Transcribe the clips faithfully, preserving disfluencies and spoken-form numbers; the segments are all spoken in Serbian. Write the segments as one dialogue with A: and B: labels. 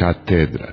A: katedra.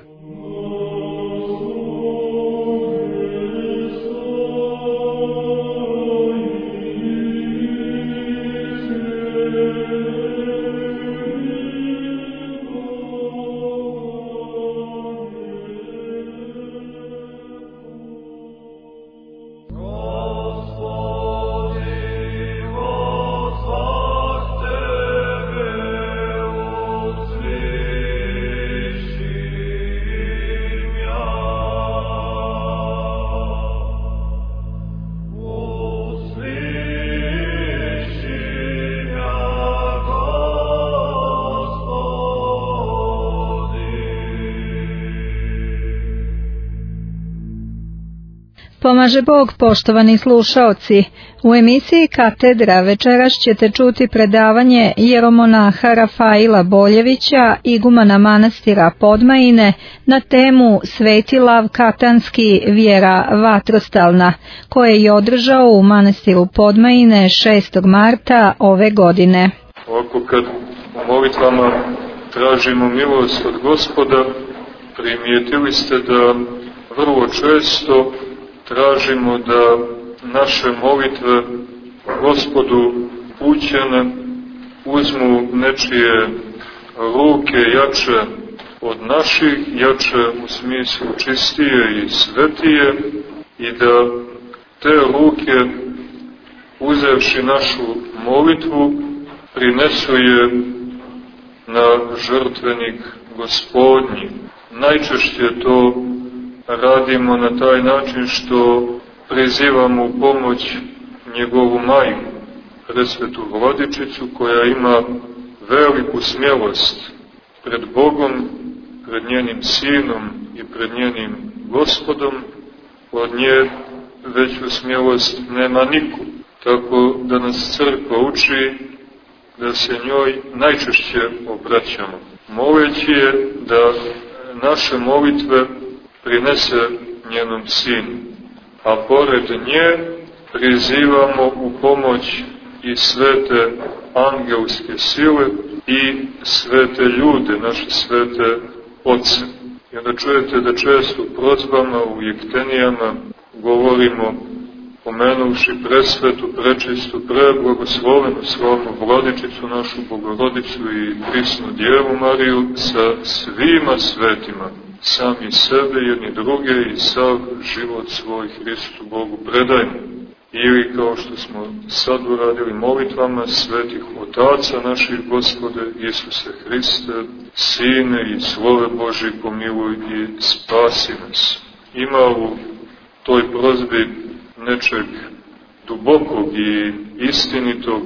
B: Pomaže Bog, poštovani slušaoci. U emisiji Katedra večeras ćete čuti predavanje jeromonaha Rafaila Boljevića, igumana manastira Podmajine, na temu Sveti Lav Katanski, vjera vatrostalna, koje je održao u manastiru Podmajine šestog marta ove godine.
C: Ovako kad u molitvama tražimo milost od Gospoda, primijetili ste da vrlo često tražimo da naše molitve Gospodu upućene uzmu nečije ruke jače od naših, jače u smislu čistije i svetije, i da te ruke, uzevši našu molitvu, prinesu je na žrtvenik Gospodnji. Najčešće to radimo na taj način što prizivamo u pomoć njegovu majku, presvetu Vladičicu, koja ima veliku smjelost pred Bogom, pred njenim Sinom i pred njenim Gospodom. Od nje veću smjelost nema niko, tako da nas crkva uči da se njoj najčešće obraćamo, moleći je da naše molitve prinese njenom Sinu, a pored nje prizivamo u pomoć i svete angelske sile i svete ljude, naše svete oce. I onda čujete da često u prozbama, u jektenijama govorimo, pomenuvši presvetu, prečistu, preblagoslovenu, slavnu Vladičicu, našu Bogorodicu i prisnu Djevu Mariju, sa svima svetima, sami sebe, jedni druge i sav život svoj Hristu Bogu predajmo. Ili, kao što smo sad uradili molitvama svetih otaca naših Gospode Isuse Hriste, Sine i Slove Božji, pomiluj i spasi nas. Ima u toj prozbi nečeg dubokog i istinitog,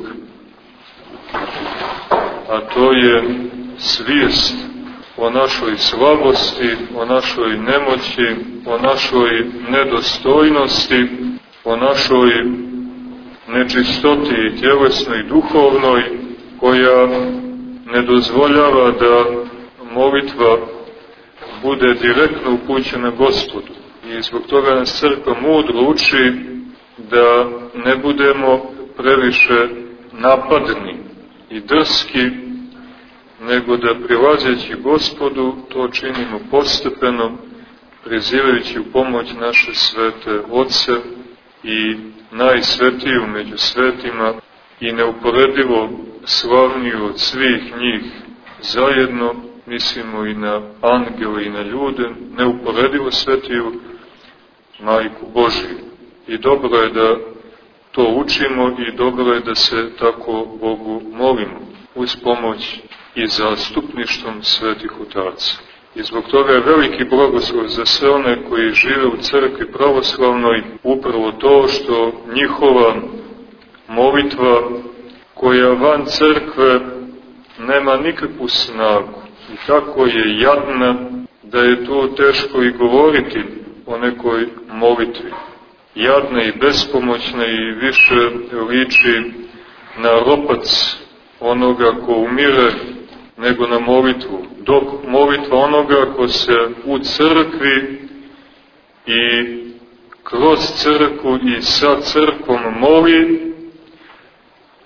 C: a to je svijest o našoj slabosti, o našoj nemoći, o našoj nedostojnosti, o našoj nečistoti tjelesnoj i duhovnoj, koja ne dozvoljava da molitva bude direktno upućena Gospodu. I zbog toga nas crkva mudro uči da ne budemo previše napadni i drski, nego da prilazeći Gospodu to činimo postepeno, prizivajući u pomoć naše svete oce i najsvetiju među svetima i neuporedivo slavniju od svih njih zajedno, mislimo i na angele i na ljude, neuporedivo svetiju Majku Božiju. I dobro je da to učimo i dobro je da se tako Bogu molimo, uz pomoć i zastupništvom svetih otaca. I zbog toga je veliki blagoslov za sve one koji žive u crkvi pravoslavnoj upravo to što njihova molitva, koja van crkve nema nikakvu snagu i tako je jadna da je to teško i govoriti o nekoj molitvi. Jadna i bespomoćna i više liči na ropac onoga ko umire nego na molitvu, dok molitva onoga ko se u crkvi i kroz crkvu i sa crkvom moli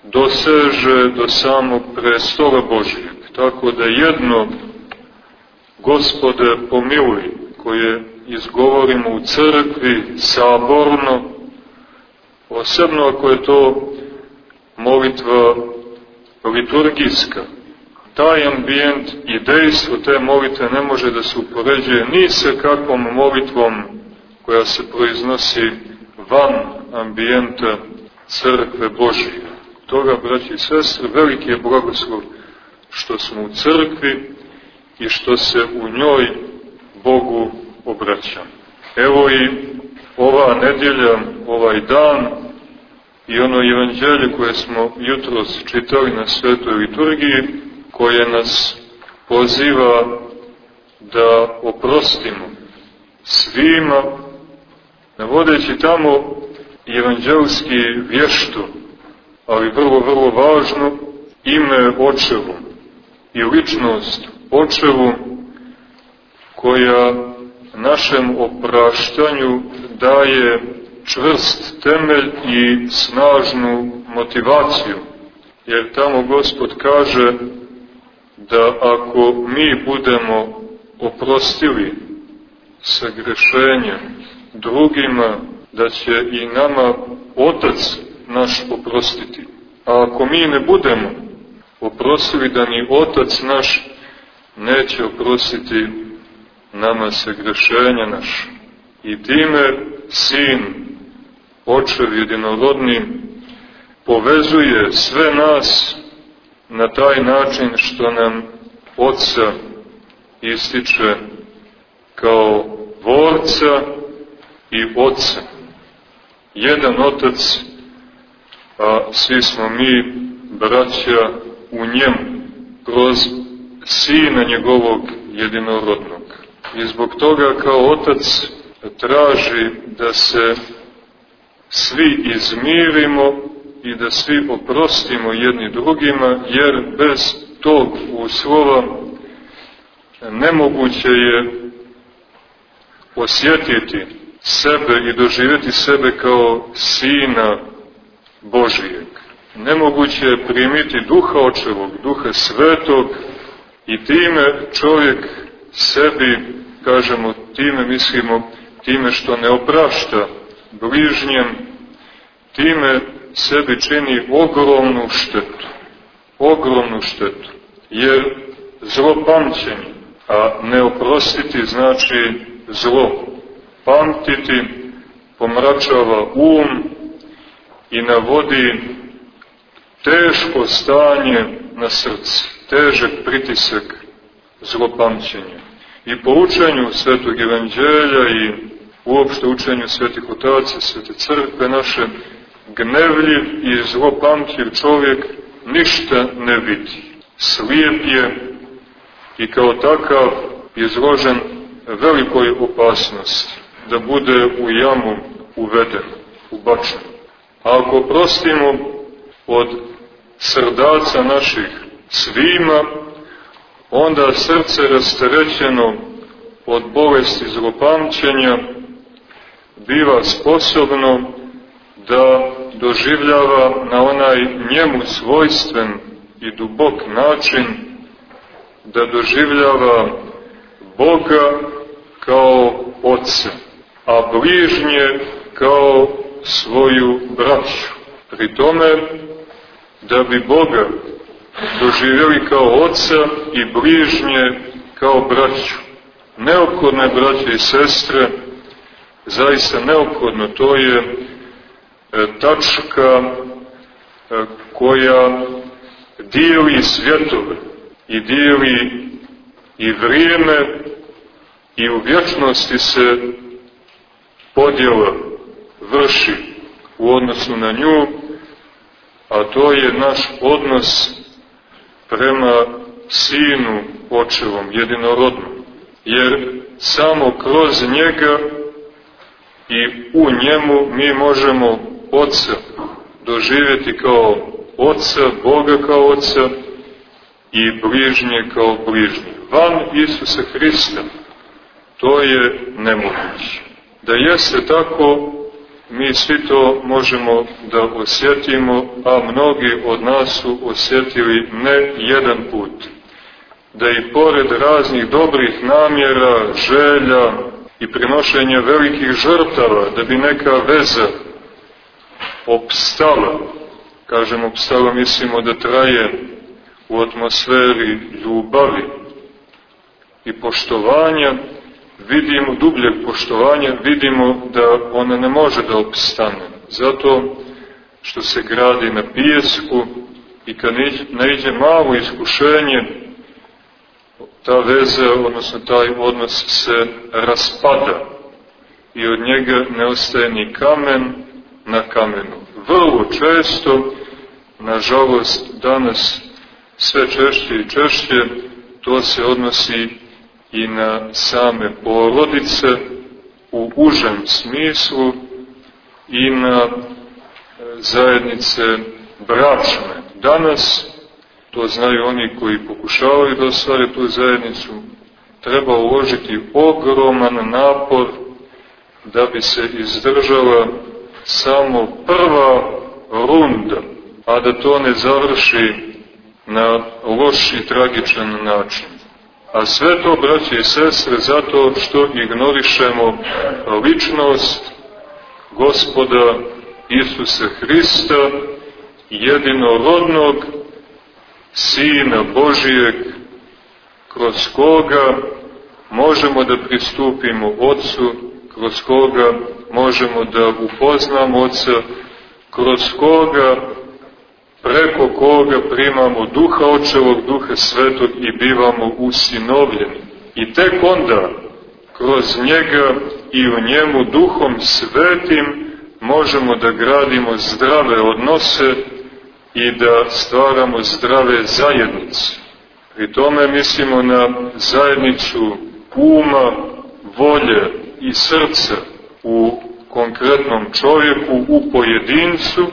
C: doseže do samog prestola Božijeg. Tako da jedno Gospode pomiluj, koje izgovorimo u crkvi saborno, posebno ako je to molitva liturgijska. Taj ambijent i dejstvo te molitve ne može da se upoređuje ni sa kakvom molitvom koja se proiznosi van ambijenta crkve Božije. Toga, braći i sestre, veliki je blagoslov što smo u crkvi i što se u njoj Bogu obraćamo. Evo i ova nedjelja, ovaj dan i ono evanđelje koje smo jutros čitali na svetoj liturgiji, koje nas poziva da oprostimo svima, navodeći tamo evanđelski vješto, ali vrlo, vrlo važno, ime Očevu i ličnost Očevu, koja našem opraštanju daje čvrst temelj i snažnu motivaciju. Jer tamo Gospod kaže da ako mi budemo oprostili sagrešenje drugima, da će i nama Otac naš oprostiti. A ako mi ne budemo oprostili, da ni Otac naš neće oprostiti nama sagrešenja naša. I time Sin, Očev jedinorodni, povezuje sve nas na taj način što nam Oca ističe kao tvorca i Oca. Jedan Otac, a svi smo mi braća u njemu, kroz Sina njegovog jedinorodnog. I zbog toga kao Otac traži da se svi izmirimo i da svi oprostimo jedni drugima, jer bez tog uslova nemoguće je osjetiti sebe i doživjeti sebe kao Sina Božijeg. Nemoguće je primiti Duha Očevog, Duha Svetog, i time čovjek sebi, kažemo, time mislimo, time što ne oprašta bližnjem, time sebi čini ogromnu štetu. Ogromnu štetu. Jer zlo pamćenje, a ne oprostiti znači zlo. Pamtiti pomračava um i navodi teško stanje na srce, težak pritisak zlopamćenja. I po učenju Svetog Evanđelja i uopšte učenju Svetih Otaca, Svete Crkve naše, gnevljiv i zlopamtljiv čovjek ništa ne vidi. Slijep je i kao takav izložen velikoj opasnosti da bude u jamu uveden, ubačen. A ako prostimo od srdaca naših svima, onda srce rasterećeno od bolesti zlopamćenja biva sposobno da doživljava na onaj njemu svojstven i dubok način, da doživljava Boga kao Oca, a bližnje kao svoju braću. Pri tome, da bi Boga doživjeli kao Oca i bližnje kao braću. Neophodno je, braće i sestre, zaista neophodno, to je e, tačka e, koja dijeli svjetove i dijeli i vrijeme, i u vječnosti se podjela vrši u odnosu na nju, a to je naš odnos prema Sinu Očevom, jedinorodnom. Jer samo kroz njega i u njemu mi možemo Oca doživjeti kao Oca, Boga kao Oca i bližnje kao bližnje. Van Isusa Hrista to je nemoguće. Da jeste tako, mi svi to možemo da osjetimo, a mnogi od nas su osjetili ne jedan put. da i pored raznih dobrih namjera, želja i prinošenja velikih žrtava, da bi neka veza opstala, kažem opstala, mislimo da traje u atmosferi ljubavi i poštovanja, vidimo, dubljeg poštovanja, vidimo da ona ne može da opstane. Zato što se gradi na pijesku i kad naiđe malo iskušenje, ta veza, odnosno taj odnos se raspada i od njega ne ostaje ni kamen na kamenu. Vrlo često, nažalost, danas sve češće i češće, to se odnosi i na same porodice u užem smislu i na zajednice bračne. Danas, to znaju oni koji pokušavaju da ostvare tu zajednicu, treba uložiti ogroman napor da bi se izdržala samo prva runda, a da to ne završi na loš i tragičan način. A sve to, braće i sestre, zato što ignorišemo ličnost Gospoda Isusa Hrista, jedinorodnog Sina Božijeg, kroz koga možemo da pristupimo Otcu, kroz koga možemo da upoznamo Otca, kroz koga, preko koga primamo Duha Očevog, Duha Svetog i bivamo usinovljeni. I tek onda, kroz njega i u njemu Duhom Svetim, možemo da gradimo zdrave odnose i da stvaramo zdrave zajednice. Pri tome mislimo na zajednicu uma, volje i srca u konkretnom čovjeku, u pojedincu,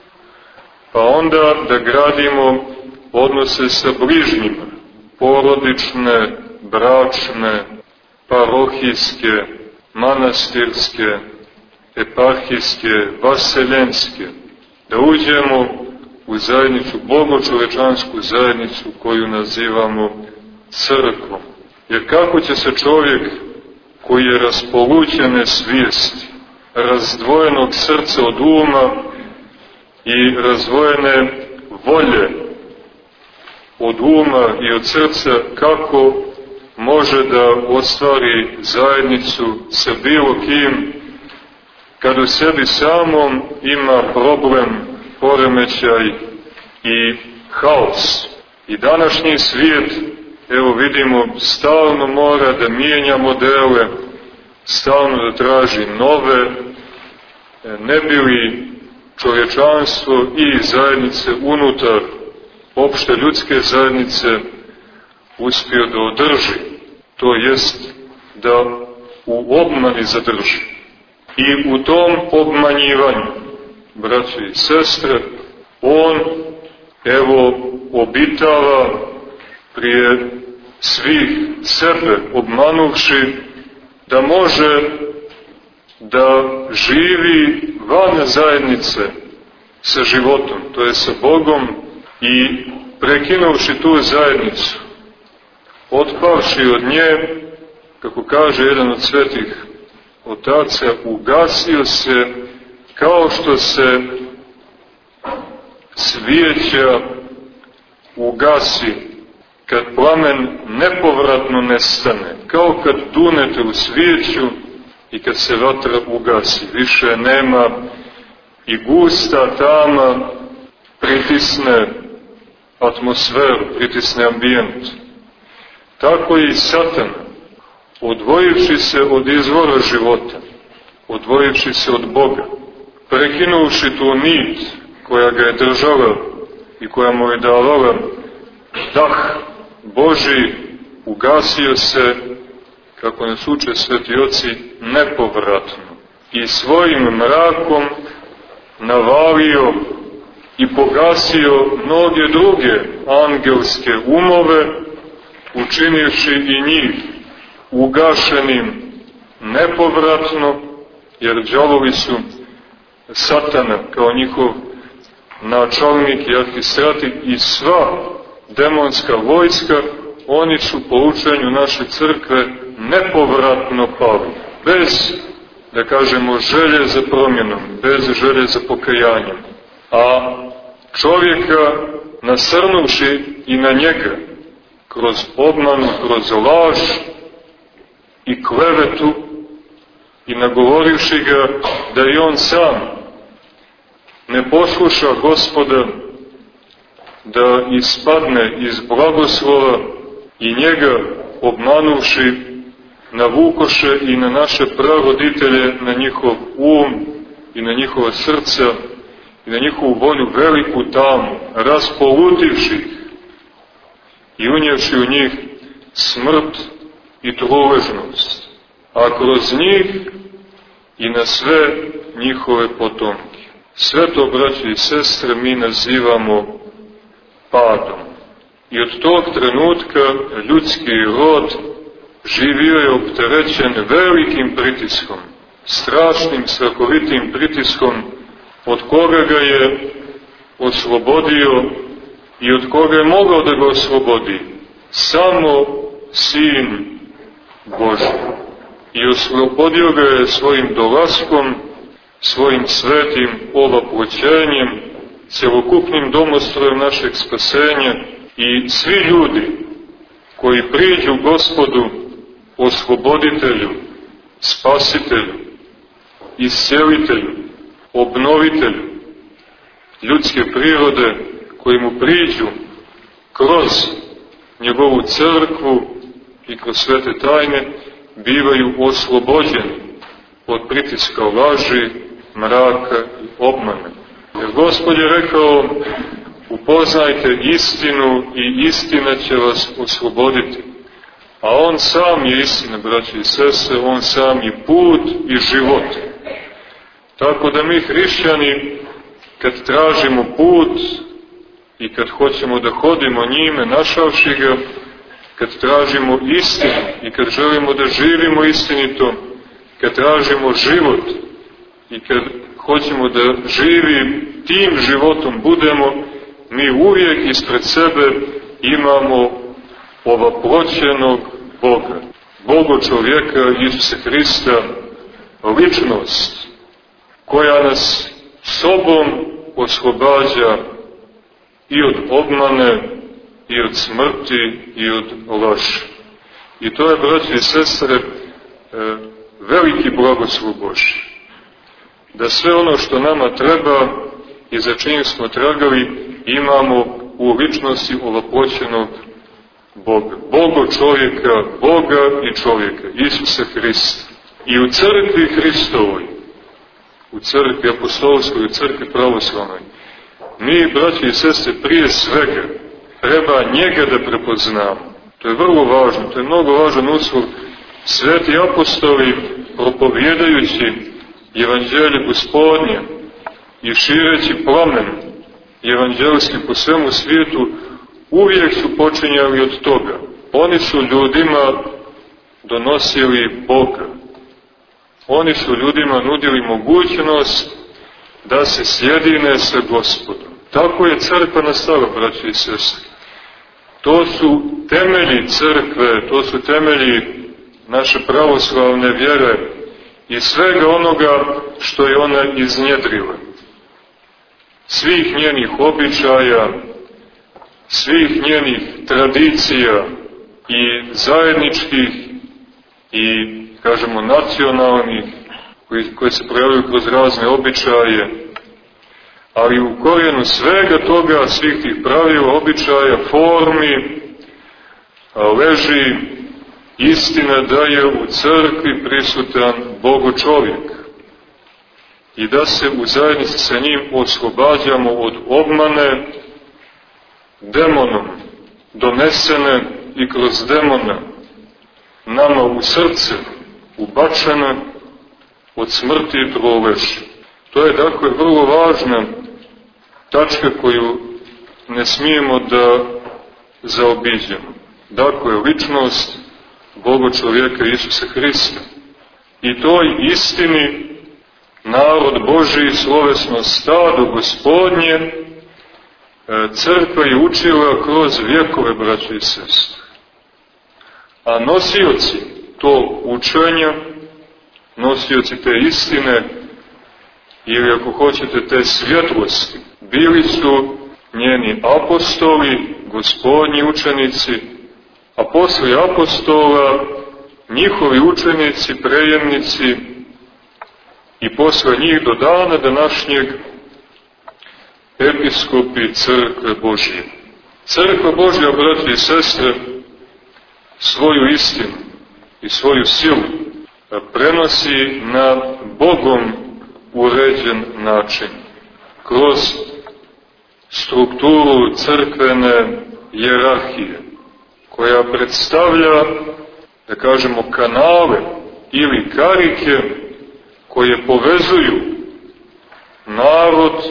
C: pa onda da gradimo odnose sa bližnjima, porodične, bračne, parohijske, manastirske, eparhijske, vaseljenske, da uđemo u zajednicu, bogočovečansku zajednicu koju nazivamo crkvom. Jer kako će se čovjek koji je raspolućene svijesti, razdvojenog srca od uma i razdvojene volje od uma i od srca, kako može da ostvari zajednicu sa bilo kim, kad u sebi samom ima problem, poremećaj i haos. I današnji svijet, evo vidimo, stalno mora da mijenja modele, stalno da traži nove, ne bi li čovječanstvo i zajednice unutar opšte ljudske zajednice uspio da održi, to jest da u obmani zadrži. I u tom obmanjivanju, braći i sestre, on, evo, obitava prije svih sebe, obmanuvši, da može da živi van zajednice sa životom, to je sa Bogom, i prekinuvši tu zajednicu, otpavši od nje, kako kaže jedan od svetih otaca, ugasio se kao što se svijeća ugasi kad plamen nepovratno nestane, kao kad dunete u svijeću i kad se vatra ugasi, više nema i gusta tama pritisne atmosferu, pritisne ambijent. Tako i Satan, odvojivši se od izvora života, odvojivši se od Boga, prekinuvši tu nit koja ga je držala i koja mu je davala dah Božji, ugasio se, kako nas uče sveti oci, nepovratno i svojim mrakom navalio i pogasio mnoge druge angelske umove, učinivši i njih ugašenim nepovratno, jer đavovi su Satana kao njihov načelnik i arhistratik i sva demonska vojska oni su po učenju naše crkve nepovratno pali, bez, da kažemo, želje za promjenom, bez želje za pokajanjem. A čovjeka, nasrnuvši i na njega, kroz obmanu, kroz laž i klevetu, i nagovorivši ga da i on sam ne posluša Gospoda, da ispadne iz blagoslova, i njega obmanuvši navukoše i na naše praroditelje, na njihov um i na njihova srca i na njihovu volju veliku tamu, raspolutivši ih i unijevši u njih smrt i truležnost, a kroz njih i na sve njihove potomke. Sve to, braće i sestre, mi nazivamo padom. I od tog trenutka ljudski rod živio je opterećen velikim pritiskom, strašnim, strahovitim pritiskom, od koga ga je oslobodio i od koga je mogao da ga oslobodi samo Sin Božji. I oslobodio ga je svojim dolaskom, svojim svetim ovaploćenjem, celokupnim domostrojem našeg spasenja, i svi ljudi koji priđu Gospodu, osloboditelju, spasitelju, iscelitelju, obnovitelju ljudske prirode, koji mu priđu kroz njegovu crkvu i kroz svete tajne, bivaju oslobođeni od pritiska laži, mraka i obmane. Jer Gospod je rekao: upoznajte istinu i istina će vas osloboditi. A on sam je istina, braće i sestre, on sam je put i život. Tako da mi, hrišćani, kad tražimo put i kad hoćemo da hodimo njime, našavši ga, kad tražimo istinu i kad želimo da živimo istinito, kad tražimo život i kad hoćemo da živim tim životom budemo, mi uvijek ispred sebe imamo ovaploćenog Boga, Boga čovjeka Isusa Hrista, ličnost koja nas sobom oslobađa i od obmane, i od smrti, i od laži. I to je, braći i sestre, veliki blagoslov Božji. Da sve ono što nama treba i za čim smo tragali, imamo u ličnosti ovaploćenog Boga. Boga čovjeka, Boga i čovjeka, Isusa Hrista. I u crkvi Hristovoj, u crkvi apostolskoj, u crkvi pravoslavnoj, mi, braći i sestre, prije svega treba njega da prepoznamo. To je vrlo važno, to je mnogo važan uslov. Sveti apostoli, propovjedajući evanđelje Gospodnje i šireći plamen evanđelski po svemu svijetu, uvijek su počinjali od toga. Oni su ljudima donosili Boga. Oni su ljudima nudili mogućnost da se sjedine sa Gospodom. Tako je crkva nastala, braći i sestre. To su temelji crkve, to su temelji naše pravoslavne vjere i svega onoga što je ona iznjedrila. Svih njenih običaja, svih njenih tradicija i zajedničkih i, kažemo, nacionalnih, koji, koje se projavljaju kroz razne običaje, ali u korijenu svega toga, svih tih pravila, običaja, formi, leži istina da je u crkvi prisutan Bogo čovjek i da se u zajednici sa njim oslobađamo od obmane demonom donesene i kroz demona nama u srce ubačena od smrti i truleži. To je, dakle, vrlo važna tačka koju ne smijemo da zaobiđemo. Dakle, ličnost Boga čovjeka Isusa Hrista. I toj istini narod Božiji, slovesno stado Gospodnje, crkva je učila kroz vjekove, braće i sestre. A nosioci to učenja, nosioci te istine, ili ako hoćete te svjetlosti, bili su njeni apostoli, Gospodnji učenici, a posle apostola njihovi učenici, prejemnici i posle njih do dana današnjeg episkopi Crkve Božje. Crkva Božja, braći i sestre, svoju istinu i svoju silu prenosi na Bogom uređen način, kroz strukturu crkvene hijerarhije, koja predstavlja, da kažemo, kanale ili karike koje povezuju narod,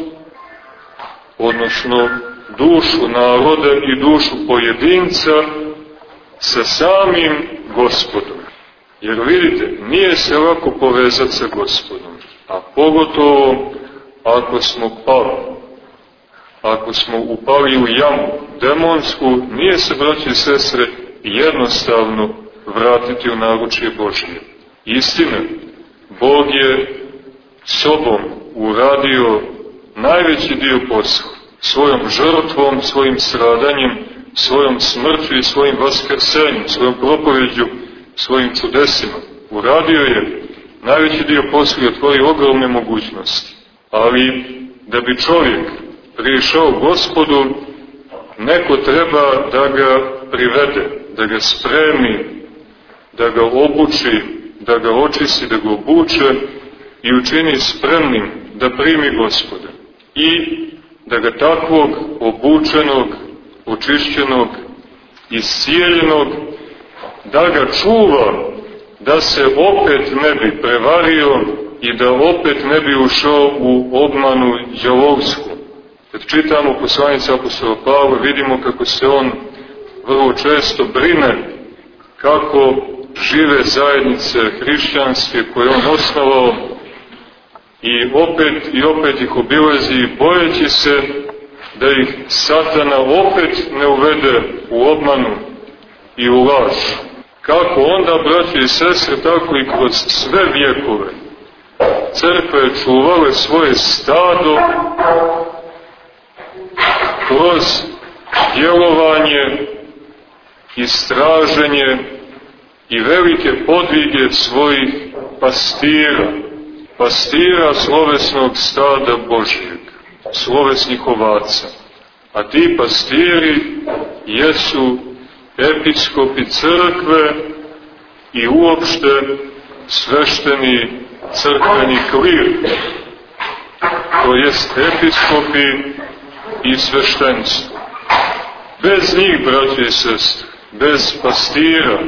C: odnosno dušu naroda i dušu pojedinca sa samim Gospodom. Jer vidite, nije se lako povezati sa Gospodom, a pogotovo ako smo pali. Ako smo upali u jamu demonsku, nije se, braći i sestre, jednostavno vratiti u naručje Božje. Istina, Bog je sobom uradio najveći dio posla, svojom žrtvom, svojim stradanjem, svojom smrću i svojim vaskrsenjem, svojom propoveđu, svojim čudesima. Uradio je najveći dio posla i otvorio ogromne mogućnosti. Ali da bi čovjek prišao Gospodu, neko treba da ga privede, da ga spremi, da ga obuči, da ga očisti, da ga obuče i učini spremnim da primi Gospoda. I da ga takvog obučenog, očišćenog, iscijeljenog, da ga čuva, da se opet ne bi prevario i da opet ne bi ušao u obmanu đavolsku. Kad čitamo poslanicu apostola Pavla, vidimo kako se on vrlo često brine kako žive zajednice hrišćanske koje on osnovao i opet i opet ih obilazi, bojeći se da ih Satana opet ne uvede u obmanu i u laž. Kako onda, braći i sestre, tako i kroz sve vjekove crkve je čuvale svoje stado kroz djelovanje, istraženje i velike podvige svojih pastira, pastira slovesnog stada Božijeg, slovesnih ovaca. A ti pastiri jesu episkopi crkve i uopšte svešteni crkveni klir, to jest episkopi i sveštenstvo. Bez njih, braće i sestre, bez pastira,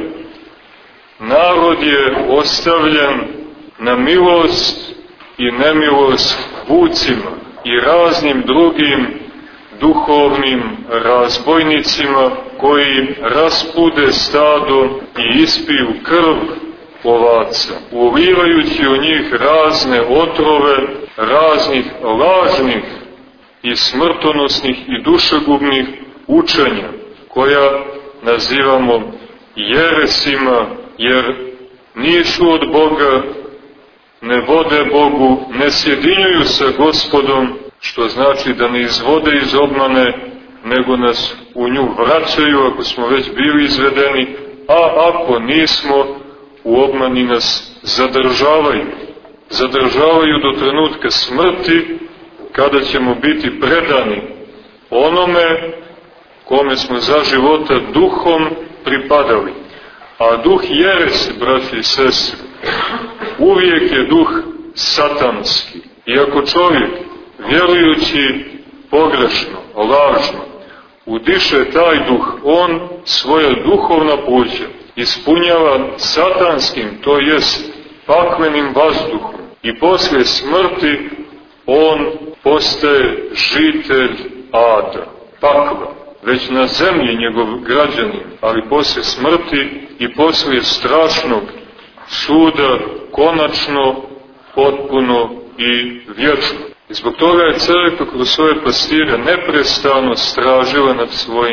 C: narod je ostavljen na milost i nemilost vucima i raznim drugim duhovnim razbojnicima koji raspude stado i ispiju krv ovaca, ulivajući u njih razne otrove, raznih lažnih i smrtonosnih i dušegubnih učenja, koja nazivamo jeresima, jer nisu od Boga, ne vode Bogu, ne sjedinjuju sa Gospodom, što znači da ne izvode iz obmane, nego nas u nju vraćaju ako smo već bili izvedeni, a ako nismo, u obmani nas zadržavaju. Zadržavaju do trenutka smrti, kada ćemo biti predani onome kome smo za života duhom pripadali. A duh jeresi, braći i sestre, uvijek je duh satanski. I ako čovjek, vjerujući pogrešno, lažno, udiše taj duh, on svoje duhovna puća ispunjava satanskim, to jest paklenim vazduhom. I poslije smrti on postaje žitelj ada, pakla. Već na zemlji njegov građanin, ali poslije smrti i poslije strašnog suda, konačno, potpuno i vječno. I zbog toga je crkva kroz svoje pastire neprestano stražila nad svojim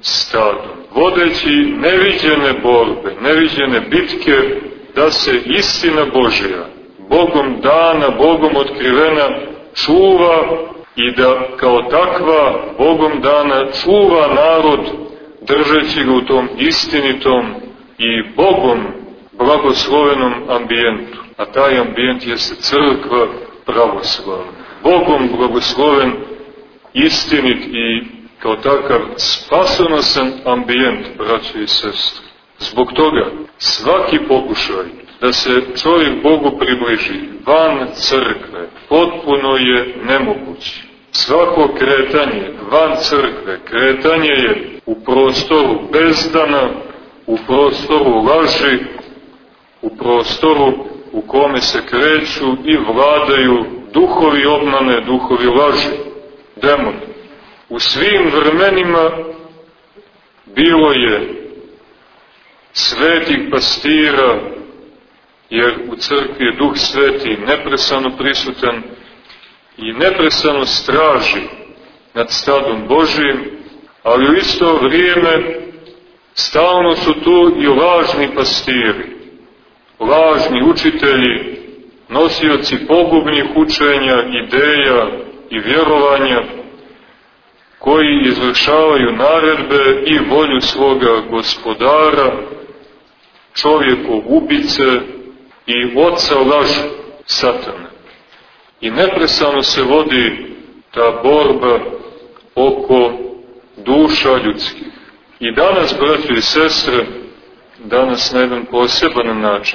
C: stadom, vodeći neviđene borbe, neviđene bitke, da se istina Božja, Bogom dana, Bogom otkrivena, čuva i da kao takva Bogom dana čuva narod, držeći ga u tom istinitom i Bogom blagoslovenom ambijentu. A taj ambijent jeste crkva pravoslavna. Bogom blagosloven, istinit i kao takav spasonosan ambijent, braćo i sestre. Zbog toga svaki pokušaj da se čovjek Bogu približi van crkve potpuno je nemoguće. Svako kretanje van crkve, kretanje je u prostoru bezdana, u prostoru laži, u prostoru u kome se kreću i vladaju duhovi obmane, duhovi laži, demoni. U svim vremenima bilo je svetih pastira, jer u crkvi je Duh Sveti neprestano prisutan i neprestano straži nad stadom Božijim, ali u isto vrijeme stalno su tu i lažni pastiri, lažni učitelji, nosioci pogubnih učenja, ideja i vjerovanja, koji izvršavaju naredbe i volju svoga gospodara, čovjekov ubice i oca laži, Satana. I neprestano se vodi ta borba oko duša ljudskih. I danas, braći i sestre, danas na jedan poseban način,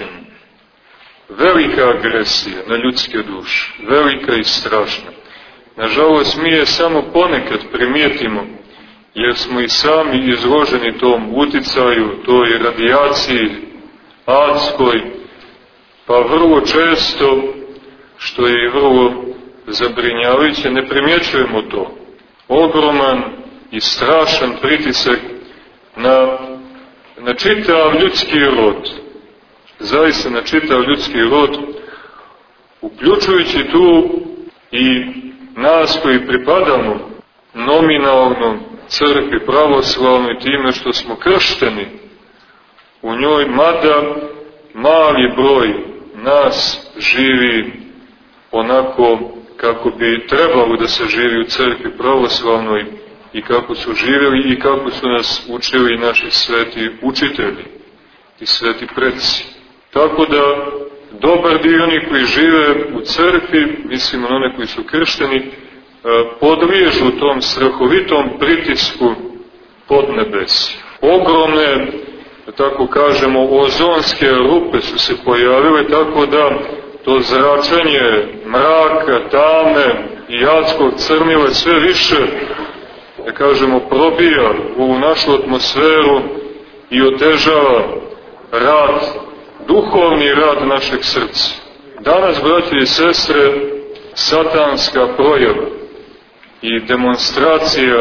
C: velika agresija na ljudske duše, velika i strašna. Nažalost, mi je samo ponekad primijetimo, jer smo i sami izloženi tom uticaju, toj radijaciji adskoj, pa vrlo često, što je i vrlo zabrinjavajuće, ne primjećujemo to. Ogroman i strašan pritisak na, na čitav ljudski rod, zaista na čitav ljudski rod, uključujući tu i nas koji pripadamo nominalno crkvi pravoslavnoj time što smo kršteni u njoj, mada mali broj nas živi onako kako bi trebalo da se živi u crkvi pravoslavnoj i kako su živjeli i kako su nas učili naši sveti učitelji i sveti preci. Tako da dobar dio onih koji žive u crkvi, mislimo na one koji su kršteni, podliježu tom strahovitom pritisku podnebesja. Ogromne, tako kažemo, ozonske rupe su se pojavile, tako da to zračenje mraka, tame i adskog crnila sve više, da kažemo, probija u našu atmosferu i otežava rad, duhovni rad našeg srca. Danas, braći i sestre, satanska projava i demonstracija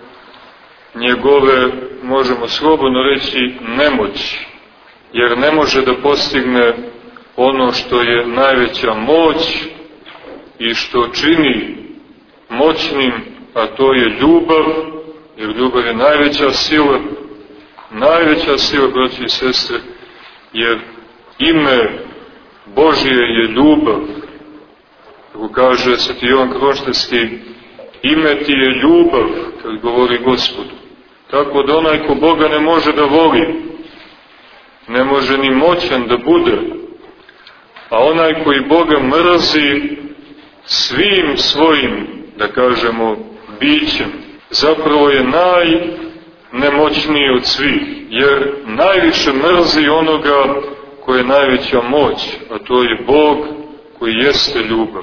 C: njegove, možemo slobodno reći, nemoći, jer ne može da postigne ono što je najveća moć i što čini moćnim, a to je ljubav, jer ljubav je najveća sila, najveća sila, braći i sestre, jer ime Božje je ljubav. Kako kaže sveti Jovan Krošteski, ime ti je ljubav, kad govori Gospodu. Tako da onaj ko Boga ne može da voli, ne može ni moćan da bude, a onaj koji Boga mrzi svim svojim, da kažemo, bićem, zapravo je najnemoćniji od svih, jer najviše mrzi onoga koja je najveća moć, a to je Bog koji jeste ljubav.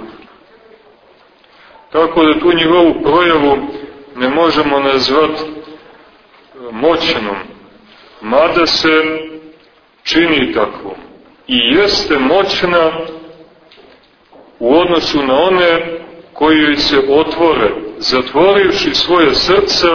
C: Tako da tu njegovu projavu ne možemo nazvati moćnom, mada se čini takvom. I jeste moćna u odnosu na one koji joj se otvore, zatvorivši svoje srca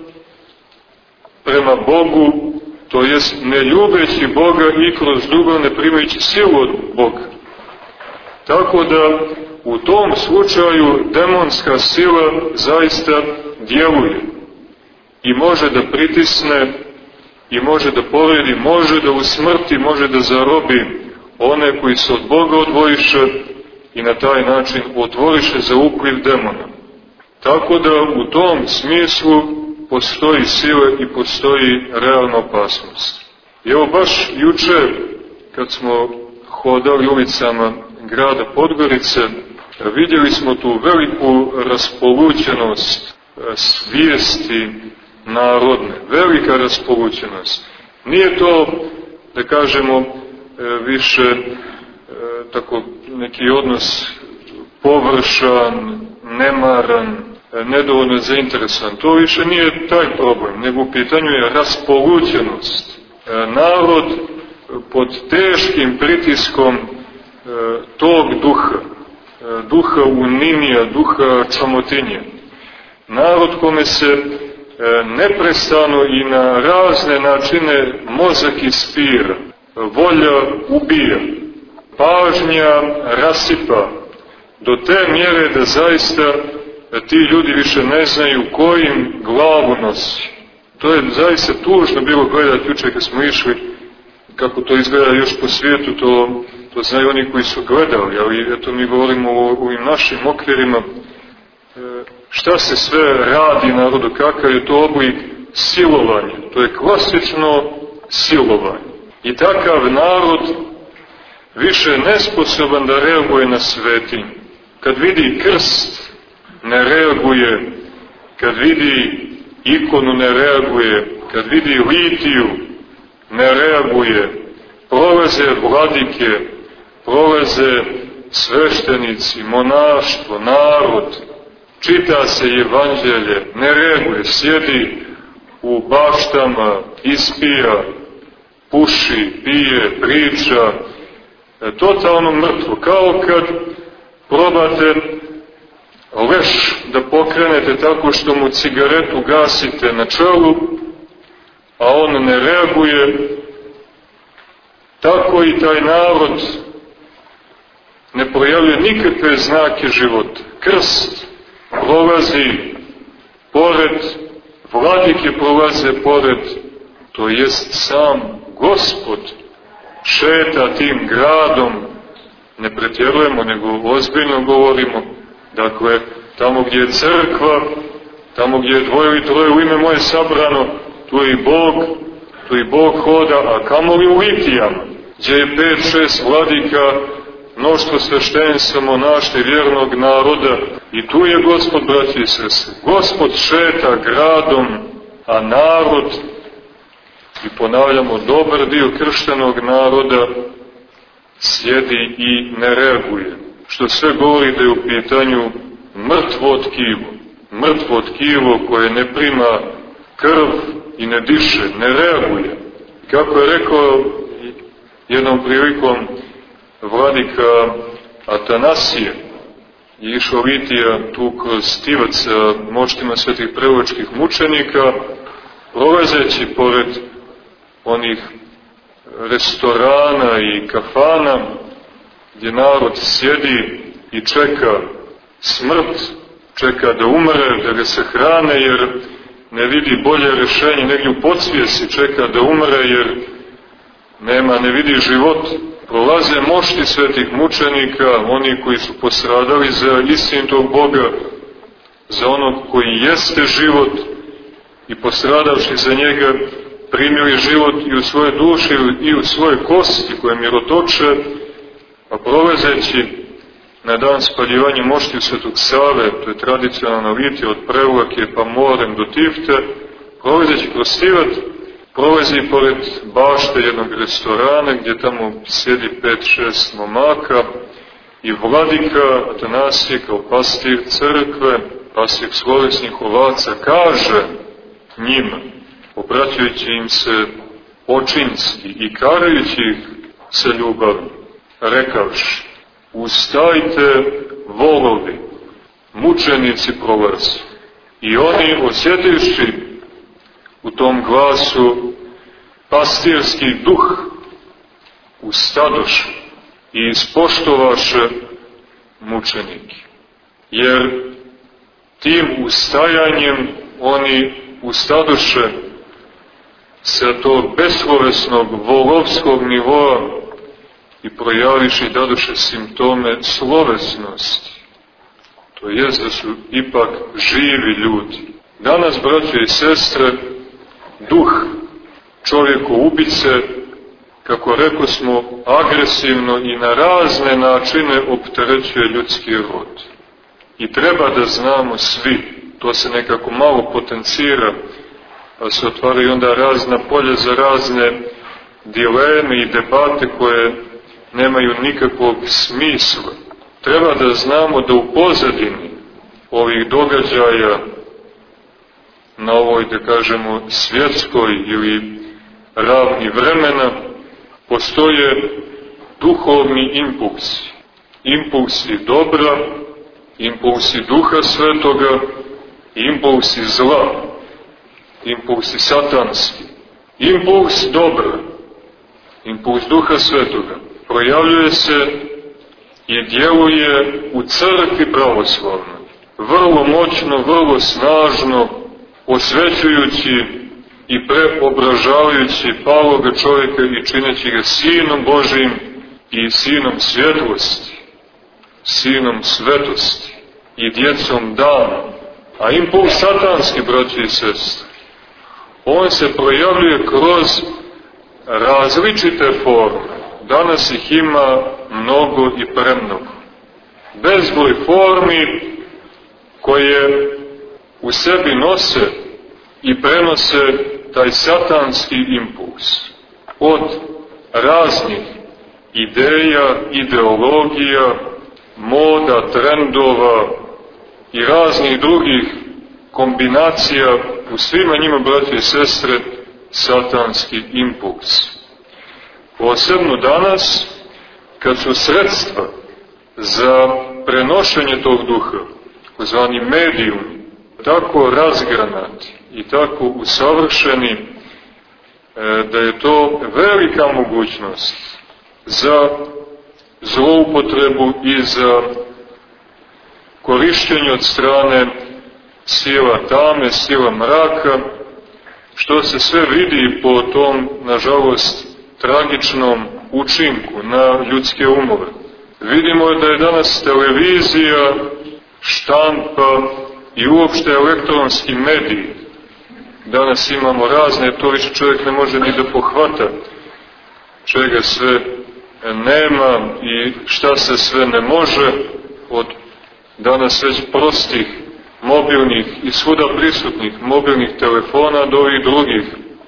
C: prema Bogu, to jest ne ljubeći Boga i kroz ljubav ne primajući silu od Boga. Tako da u tom slučaju demonska sila zaista djeluje. i može da pritisne i može da povredi, može da usmrti, može da zarobi one koji se od Boga odvojiše i na taj način otvoriše za upliv demona. Tako da u tom smislu postoji sile i postoji realna opasnost. I evo baš juče, kad smo hodali ulicama grada Podgorice, vidjeli smo tu veliku raspolućenost svijesti narodne, velika raspolućenost. Nije to, da kažemo, više tako neki odnos površan, nemaran, nedovoljno zainteresovan. To više nije taj problem, nego u pitanju je raspolućenost. Narod pod teškim pritiskom tog duha, duha uninija, duha čamotinje. Narod kome se neprestano i na razne načine mozak ispira, volja ubija, pažnja rasipa, do te mjere da zaista ti ljudi više ne znaju ko im glavu nosi. To je zaista tužno bilo gledati juče kad smo išli, kako to izgleda još po svijetu, to, to znaju oni koji su gledali, ali eto mi govorimo o ovim našim okvirima, e, šta se sve radi narodu, kakav je to oblik silovanja, to je klasično silovanje. I takav narod više nesposoban da reaguje na svetinju. Kad vidi krst, ne reaguje, kad vidi ikonu, ne reaguje, kad vidi litiju, ne reaguje, prolaze vladike, prolaze sveštenici, monaštvo, narod, čita se evanđelje, ne reaguje, sjedi u baštama, ispija, puši, pije, priča, totalno mrtvo, kao kad probate leš da pokrenete tako što mu cigaretu gasite na čelu, a on ne reaguje, tako i taj narod ne projavlja nikakve znake života. Krst prolazi pored, vladike prolaze pored, to jest sam Gospod šeta tim gradom, ne pretjerujemo, nego ozbiljno govorimo. Dakle, tamo gdje je crkva, tamo gdje je dvoje ili troje u ime moje sabrano, tu je i Bog, tu i Bog hoda, a kamoli u litijama, gdje je pet, šest vladika, mnoštvo sveštenstva, monaštva vjernog naroda, i tu je Gospod, braći i sestre. Gospod šeta gradom, a narod, i ponavljamo, dobar dio krštenog naroda sjedi i ne reaguje. Što sve govori da je u pitanju mrtvo tkivo. Mrtvo tkivo koje ne prima krv i ne diše, ne reaguje. Kako je rekao jednom prilikom vladika Atanasije, je išao litija tu kroz Stivac sa moštima svetih prevočkih mučenika, prolazeći pored onih restorana i kafana gdje narod sjedi i čeka smrt, čeka da umre, da ga se hrane, jer ne vidi bolje rješenje, negdje u podsvijesti čeka da umre, jer nema, ne vidi život. Prolaze mošti svetih mučenika, oni koji su postradali za istinitog Boga, za onog koji jeste život, i postradavši za njega primili život i u svoje duše i u svoje kosti koje mirotoče, a prolazeći na dan spaljivanja moštiju Svetog Save, to je tradicionalna litija od Prevlake pa morem do Tifte, prolazeći kroz Stivat, prolazi pored bašte jednog restorana gdje tamo sjedi pet, šest momaka i vladika Atanasije kao pastir crkve, pastir slovesnih ovaca, kaže njima, obraćajući im se očinski i karajući ih sa ljubavim, rekavši: ustajte, volovi, mučenici prolaze. I oni, osjetivši u tom glasu pastirski duh, ustadoše i ispoštovaše mučenike. Jer tim ustajanjem oni ustadoše sa tog beslovesnog volovskog nivoa i projaviše i dadoše simptome slovesnosti. To jest da su ipak živi ljudi. Danas, braće i sestre, duh čovjeku ubice, kako reko smo, agresivno i na razne načine opterećuje ljudski rod. I treba da znamo svi, to se nekako malo potencira, pa se otvaraju onda razna polja za razne dileme i debate koje nemaju nikakvog smisla. Treba da znamo da u pozadini ovih događaja na ovoj, da kažemo, svjetskoj ili ravni vremena postoje duhovni impulsi. Impulsi dobra, impulsi Duha Svetoga, impulsi zla, impulsi satanski. Impuls dobra, impuls Duha Svetoga projavljuje se i djeluje u crkvi pravoslavnoj. Vrlo moćno, vrlo snažno, osvećujući i preobražavajući paloga čovjeka i čineći ga sinom Božijim i sinom svjetlosti, sinom svetosti i djecom dana. A impuls satanski, braći i sestre, on se projavljuje kroz različite forme. Danas ih ima mnogo i premnogo. Bezbroj formi koje u sebi nose i prenose taj satanski impuls. Od raznih ideja, ideologija, moda, trendova i raznih drugih kombinacija, u svima njima, braći i sestre, satanski impuls. Posebno danas, kad su sredstva za prenošenje tog duha, tzv. medijumi, tako razgranati i tako usavršeni, da je to velika mogućnost za zloupotrebu i za korišćenje od strane sila tame, sila mraka, što se sve vidi po tom, nažalost, tragičnom učinku na ljudske umove. Vidimo da je danas televizija, štampa i uopšte elektronski mediji. Danas imamo razne, to više čovjek ne može ni da pohvata čega sve nema i šta se sve ne može, od danas već prostih mobilnih i svuda prisutnih mobilnih telefona do ovih drugih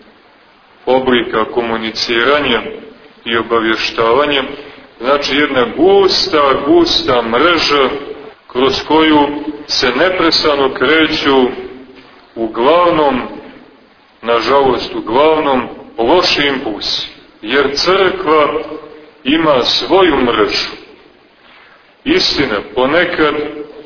C: oblika komuniciranja i obavještavanja. Znači jedna gusta, gusta mreža kroz koju se neprestano kreću uglavnom, nažalost uglavnom, loši impulsi. Jer crkva ima svoju mrežu. Istina, ponekad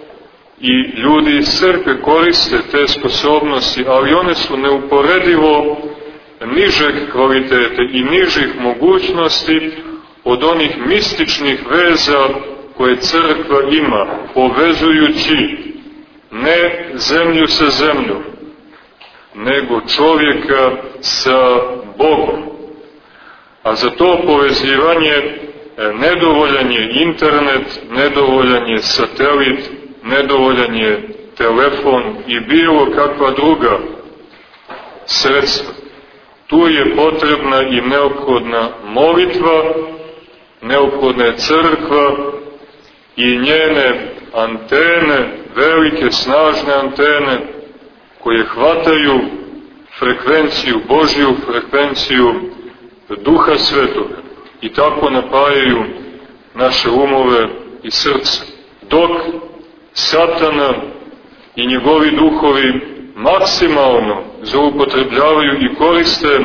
C: i ljudi iz crkve koriste te sposobnosti, ali one su neuporedivo nižeg kvalitete i nižih mogućnosti od onih mističnih veza koje crkva ima, povezujući ne zemlju sa zemljom, nego čovjeka sa Bogom. A za to povezivanje nedovoljan je internet, nedovoljan je satelit, nedovoljan je telefon i bilo kakva druga sredstva. Tu je potrebna i neophodna molitva, neophodna je crkva i njene antene, velike, snažne antene, koje hvataju frekvenciju Božju, frekvenciju Duha Svetoga i tako napajaju naše umove i srce. Dok Satana i njegovi duhovi maksimalno zloupotrebljavaju i koriste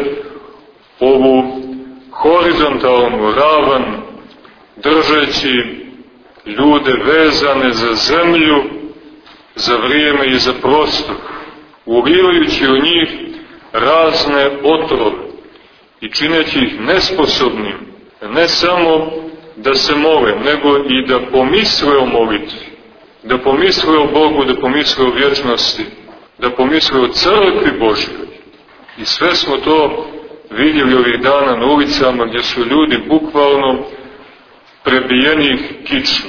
C: ovu horizontalnu ravan, držeći ljude vezane za zemlju, za vrijeme i za prostor, ulivajući u njih razne otrove i čineći ih nesposobnim, ne samo da se mole, nego i da pomisle o molitvi, da pomisle o Bogu, da pomisle o vječnosti, da pomisle o crkvi Božjoj. I sve smo to vidjeli ovih dana na ulicama gdje su ljudi bukvalno prebijenih kičmi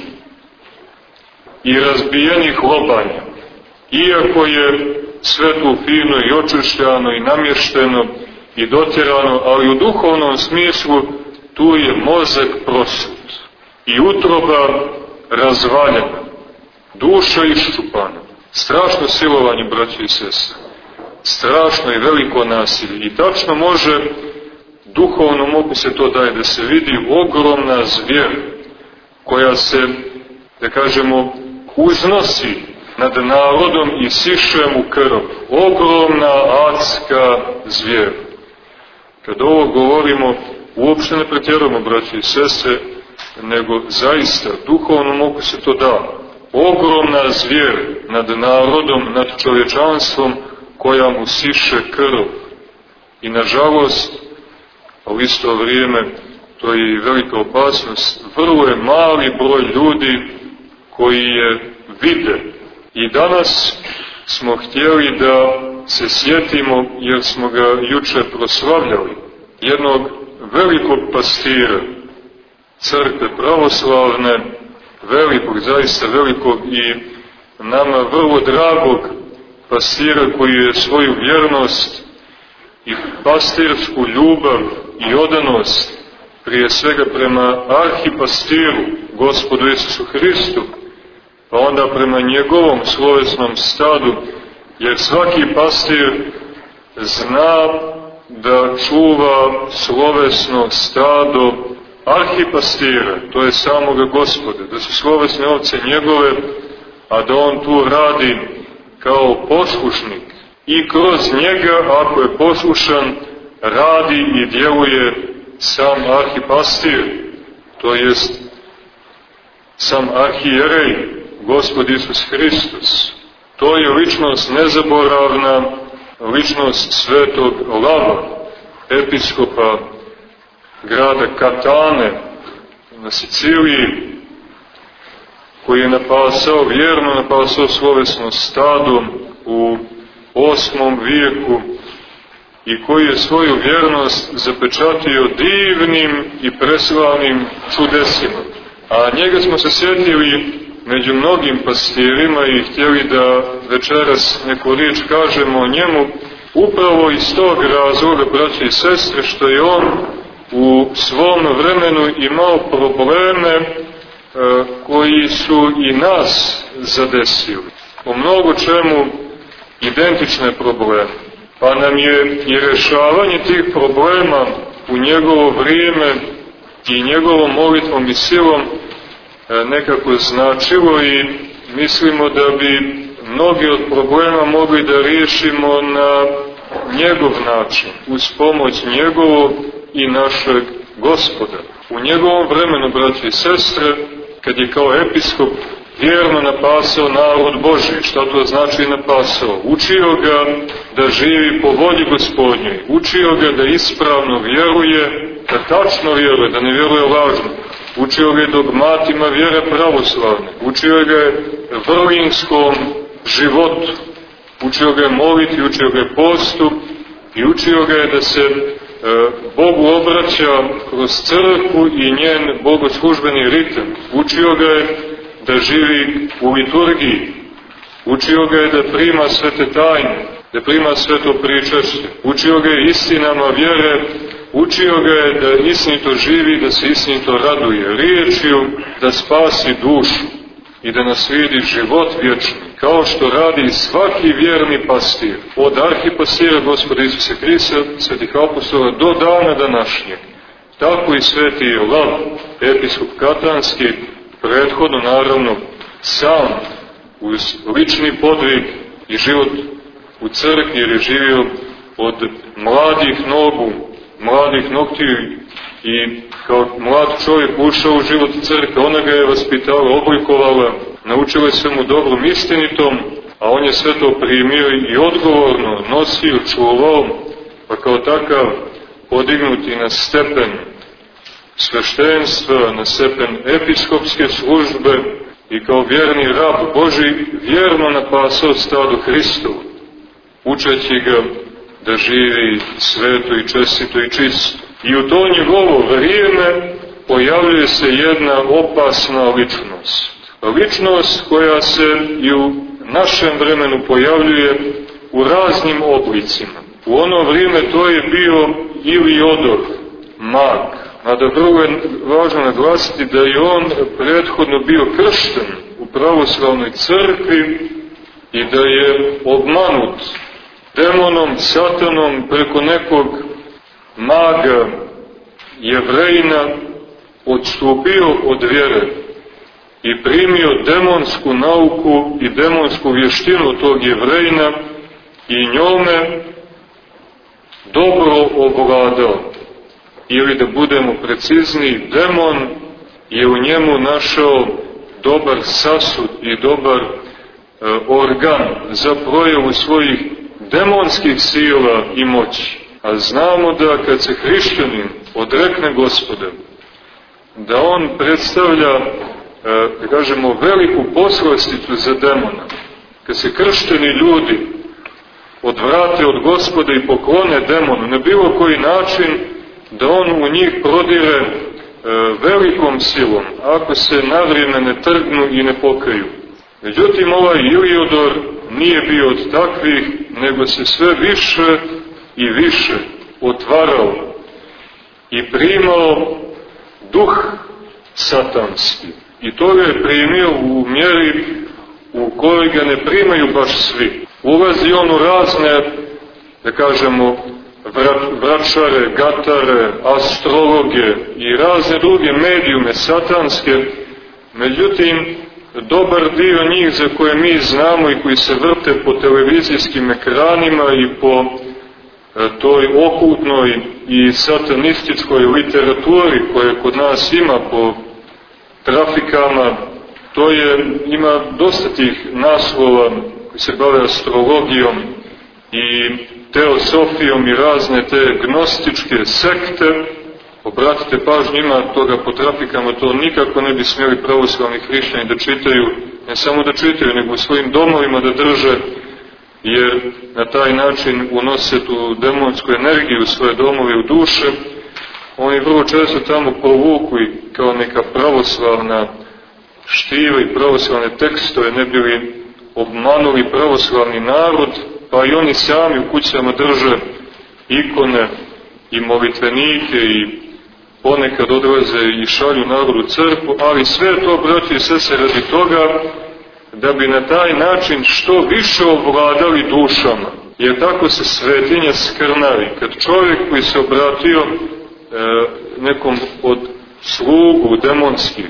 C: i razbijenih lobanja. Iako je sve tu fino i očišćano i namješteno i dotjerano, ali u duhovnom smislu tu je mozak prosut i utroba razvaljena, duša iščupana. Strašno silovanje, braći i sestre, strašno i veliko nasilje. I tačno može, duhovnom oku se to daje, da se vidi ogromna zvjer koja se, da kažemo, uznosi nad narodom i siše mu krv. Ogromna adska zvjer. Kad ovo govorimo, uopšte ne pretjerujemo, braći i sestre, nego zaista duhovnom oku se to da. Ogromna zvjer nad narodom, nad čovječanstvom koja mu siše krv. I nažalost, a u isto vrijeme, to je i velika opasnost, vrlo je mali broj ljudi koji je vide. I danas smo htjeli da se sjetimo, jer smo ga juče proslavljali, jednog velikog pastira crkve pravoslavne, velikog, zaista velikog i nama vrlo dragog pastira koji je svoju vjernost i pastirsku ljubav i odanost prije svega prema arhipastiru, Gospodu Isusu Hristu, pa onda prema njegovom slovesnom stadu, jer svaki pastir zna da čuva slovesno stado arhipastira, to je samoga Gospoda, da su slovesne ovce njegove, a da on tu radi kao poslušnik i kroz njega, ako je poslušan, radi i djeluje sam arhipastir, to jest sam arhijerej, Gospod Isus Hristos. To je ličnost nezaboravna, ličnost svetog Lava, episkopa grada Katane na Siciliji, koji je napasao, vjerno napasao slovesno stadom u osmom vijeku i koji je svoju vjernost zapečatio divnim i preslavnim čudesima. A njega smo se sjetili među mnogim pastirima i htjeli da večeras neku riječ kažemo o njemu, upravo iz tog razloga, braći i sestre, što je on u svom vremenu imao probleme e, koji su i nas zadesili. Po mnogo čemu identične probleme. Pa nam je i rješavanje tih problema u njegovo vrijeme i njegovom molitvom i silom nekako značilo i mislimo da bi mnogi od problema mogli da riješimo na njegov način, uz pomoć njegovog i našeg Gospoda. U njegovom vremenu, braći i sestre, kad je kao episkop vjerno napasao narod Božji, šta to znači napasao? Učio ga da živi po volji Gospodnjoj, učio ga da ispravno vjeruje, da tačno vjeruje, da ne vjeruje lažno. Učio ga je dogmatima vjere pravoslavne, učio ga je vrlinskom životu, učio ga je moliti, učio ga je postu i učio ga je da se e, Bogu obraća kroz crkvu i njen bogoslužbeni ritem. Učio ga je da živi u liturgiji, učio ga je da prima svete tajne, da prima sveto pričašće, učio ga je istinama vjere, učio ga je da istinito živi, da se istinito raduje riječju, da spasi dušu i da nas vidi život vječni, kao što radi svaki vjerni pastir, od arhipastira Gospoda Isusa Hrista, svetih apostola, do dana današnjeg. Tako i sveti Lav, episkop Katanski, prethodno naravno sam uz lični podvig i život u crkvi, jer je živio od mladih nogu, mladih noktiju i kao mlad čovjek ušao u život crkve, ona ga je vaspitala, oblikovala, naučila se mu dobrom istinitom, a on je sve to primio i odgovorno nosio, čuvao, pa kao takav podignuti na stepen sveštenstva, na stepen episkopske službe i kao vjerni rab Božji vjerno napasao stado Hristovu. učeći ga da živi sveto i čestito i čisto. I u to njegovo vrijeme pojavljuje se jedna opasna ličnost. Ličnost koja se i u našem vremenu pojavljuje u raznim oblicima. U ono vrijeme to je bio Iliodor, mag. Mada vrlo je važno naglasiti da je on prethodno bio kršten u pravoslavnoj crkvi i da je obmanut demonom, satanom preko nekog maga Jevrejina odstupio od vjere i primio demonsku nauku i demonsku vještinu tog Jevrejina i njome dobro ovladao. Ili da budemo precizniji, demon je u njemu našao dobar sasud i dobar e, organ za projavu svojih demonskih sila i moći. A znamo da kad se hrišćanin odrekne Gospoda, da on predstavlja, e, da kažemo, veliku poslasticu za demona. Kad se kršteni ljudi odvrate od Gospoda i poklone demonu na bilo koji način, da on u njih prodire e, velikom silom, ako se na vrijeme ne trgnu i ne pokaju. Međutim, ovaj Iliodor nije bio od takvih, nego se sve više i više otvarao i primao duh satanski. I to ga je primio u mjeri u kojoj ga ne primaju baš svi. Ulazi on u razne, da kažemo, vračare, gatare, astrologe i razne druge medijume satanske, međutim, dobar dio njih za koje mi znamo i koji se vrte po televizijskim ekranima i po e, toj okultnoj i satanističkoj literaturi koje kod nas ima po trafikama, to je, ima dosta tih naslova koji se bave astrologijom i teosofijom i razne te gnostičke sekte. Obratite pažnju, ima toga po trafikama, to nikako ne bi smjeli pravoslavni hrišćani da čitaju, ne samo da čitaju, nego u svojim domovima da drže, jer na taj način unose tu demonsku energiju u svoje domove, u duše. Oni vrlo često tamo provuku i kao neka pravoslavna štiva i pravoslavne tekstove, ne bi li obmanuli pravoslavni narod, pa i oni sami u kućama drže ikone i molitvenike i ponekad odlaze i šalju narodu crkvu, ali sve to, braći i sestre, radi toga da bi na taj način što više ovladali dušama. Jer tako se svetinja skrnavi. Kad čovjek koji se obratio e, nekom od slugu demonskih,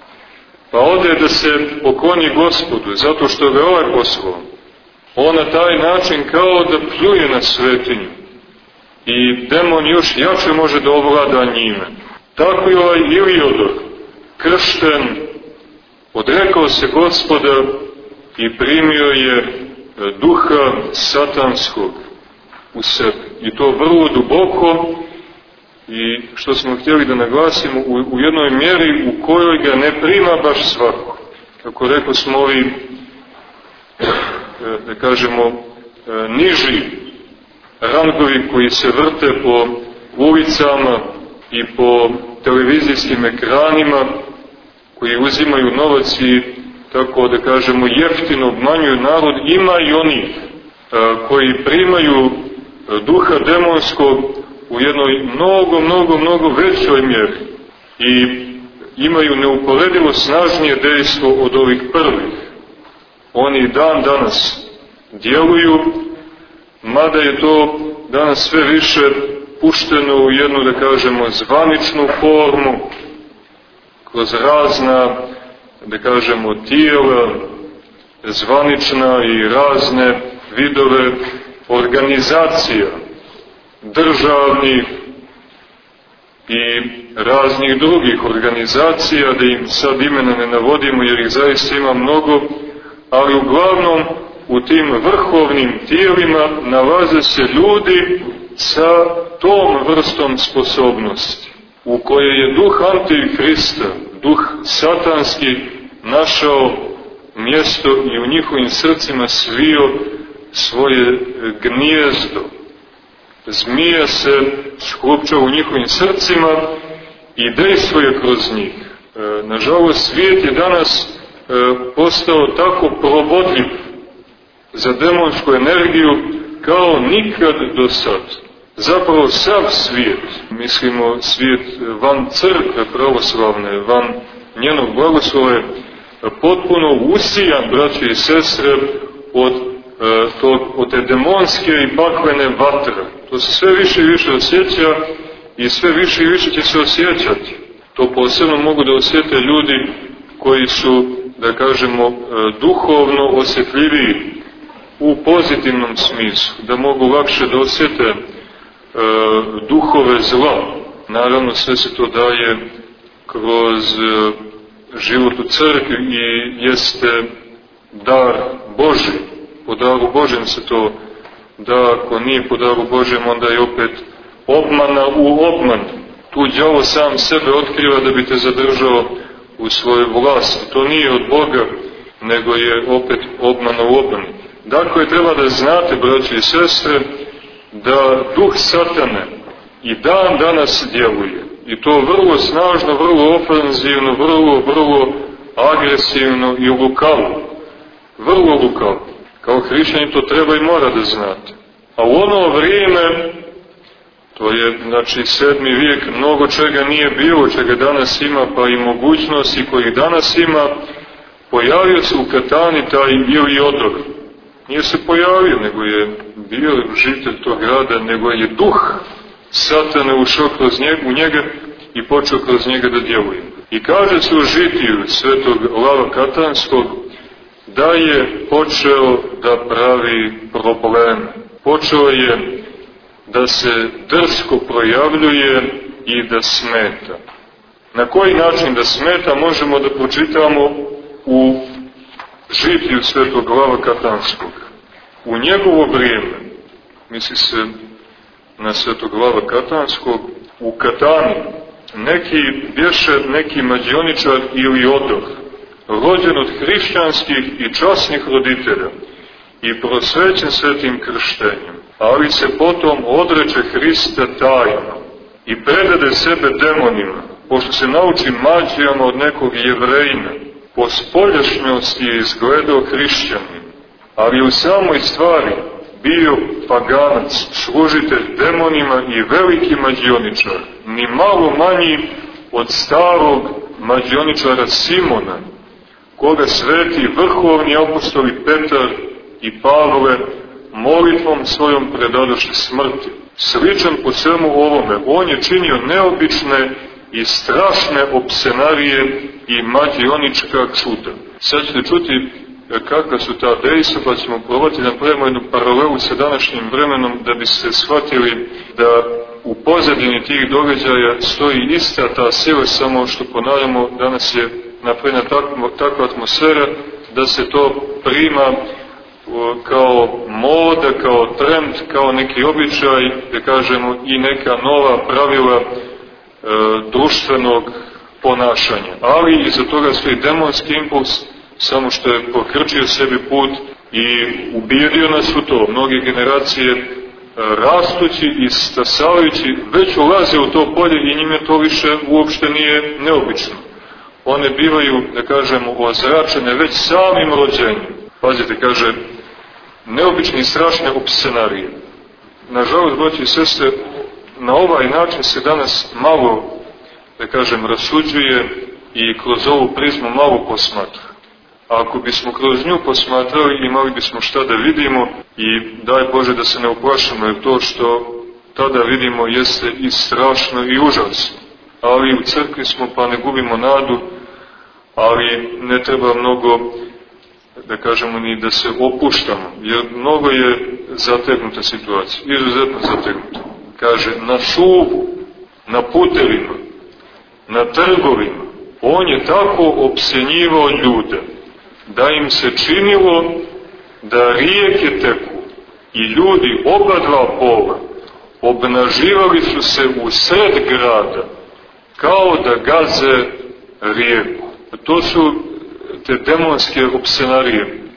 C: pa ode da se pokloni Gospodu, zato što ga ovaj poslao, on na taj način kao da pljuje na svetinju i demon još jače može da ovlada njime. Tako je ovaj Iliodor, kršten, odrekao se Gospoda i primio je duha satanskog u sebi. I to vrlo duboko, i što smo htjeli da naglasimo, u, u jednoj mjeri u kojoj ga ne prima baš svako. Kako rekao smo, ovi, da kažemo, niži rangovi koji se vrte po ulicama i po televizijskim ekranima, koji uzimaju novac i, tako da kažemo, jeftino obmanjuju narod, ima i oni koji primaju duha demonskog u jednoj mnogo, mnogo, mnogo većoj mjeri i imaju neuporedivo snažnije dejstvo od ovih prvih. Oni dan danas djeluju, mada je to danas sve više pušteno u jednu, da kažemo, zvaničnu formu, kroz razna, da kažemo, tijela, zvanična i razne vidove organizacija, državnih i raznih drugih organizacija, da im sad imena ne navodimo jer ih zaista ima mnogo, ali uglavnom u tim vrhovnim tijelima nalaze se ljudi sa tom vrstom sposobnosti, u kojoj je duh Antihrista, duh satanski, našao mjesto i u njihovim srcima svio svoje gnijezdo. Zmija se sklopča u njihovim srcima i dejstvuje kroz njih. E, nažalost, svijet je danas e, postao tako probodljiv za demonsku energiju kao nikad do sad. Zapravo sav svijet, mislimo svijet van crkve pravoslavne, van njenog blagoslova, je potpuno usijan, braće i sestre, od, e, tog, od te demonske i paklene vatre. To se sve više i više osjeća i sve više i više će se osjećati. To posebno mogu da osjete ljudi koji su, da kažemo, duhovno osjetljiviji u pozitivnom smislu, da mogu lakše da osjete e, duhove zla. Naravno, sve se to daje kroz e, život u crkvi i jeste dar Božji. Po daru Božjem se to da, ako nije po daru Božjem, onda je opet obmana u obmanu. Tu đavo sam sebe otkriva da bi te zadržao u svojoj vlasti. To nije od Boga, nego je opet obmana u obmanu. Dakle, treba da znate, braći i sestre, da duh satane i dan danas djeluje. I to vrlo snažno, vrlo ofenzivno, vrlo, vrlo agresivno i lukavo. Vrlo lukavo. Kao hrišćani to treba i mora da znate. A u ono vrijeme, to je, znači, sedmi vijek, mnogo čega nije bilo, čega danas ima, pa i mogućnosti kojih danas ima, pojavio se u Katani taj Iliodor. Nije se pojavio, nego je bio žitelj tog grada, nego je duh satane ušao kroz njega, u njega i počeo kroz njega da djeluje. I kaže se u žitiju svetog Lava Katanskog da je počeo da pravi probleme. Počeo je da se drsko projavljuje i da smeta. Na koji način da smeta možemo da pročitamo u žitiju svetog Lava Katanskog. U njegovo vrijeme, misli se na svetog Lava Katanskog, u Katani neki bješe neki mađioničar Iliodor, rođen od hrišćanskih i časnih roditelja i prosvećen svetim krštenjem, ali se potom odreče Hrista tajno i predade sebe demonima, pošto se nauči mađijama od nekog Jevrejina. Po spoljašnjosti je izgledao hrišćanin, ali u samoj stvari bio paganac, služitelj demonima i veliki mađioničar, ni malo manji od starog mađioničara Simona, koga sveti vrhovni apostoli Petar i Pavle molitvom svojom predadoše smrti. Sličan po svemu ovome, on je činio neobične i strašne opsenarije i mađionička čuda. Sad ćete čuti kakva su ta dejstva, pa ćemo probati da pravimo jednu paralelu sa današnjim vremenom, da biste shvatili da u pozadini tih događaja stoji ista ta sila, samo što ponavljamo, danas je napravljena takva atmosfera da se to prima kao moda, kao trend, kao neki običaj, da kažemo i neka nova pravila e, društvenog ponašanja. Ali iza toga stoji demonski impuls, samo što je pokrčio sebi put i ubijedio nas u to. Mnoge generacije rastući i stasavajući već ulaze u to polje i njime to više uopšte nije neobično. One bivaju, da kažemo, ozračene već samim rođenjem. Pazite, kaže, neobične i strašne opsenarije. Nažalost, braći i sestre, na ovaj način se danas malo, da kažem, rasuđuje i kroz ovu prizmu malo posmatra. A ako bismo kroz nju posmatrali, imali bismo šta da vidimo i daj Bože da se ne uplašimo, jer to što tada vidimo jeste i strašno i užasno. Ali u crkvi smo, pa ne gubimo nadu, ali ne treba mnogo, da kažemo, ni da se opuštamo, jer mnogo je zategnuta situacija, izuzetno zategnuta. Kaže, na šubu, na putevima, na trgovima, on je tako opsenjivao ljude, da im se činilo da rijeke teku i ljudi oba dva pola obnaživali su se u sred grada kao da gaze rijeku. To su te demonske opsenarije.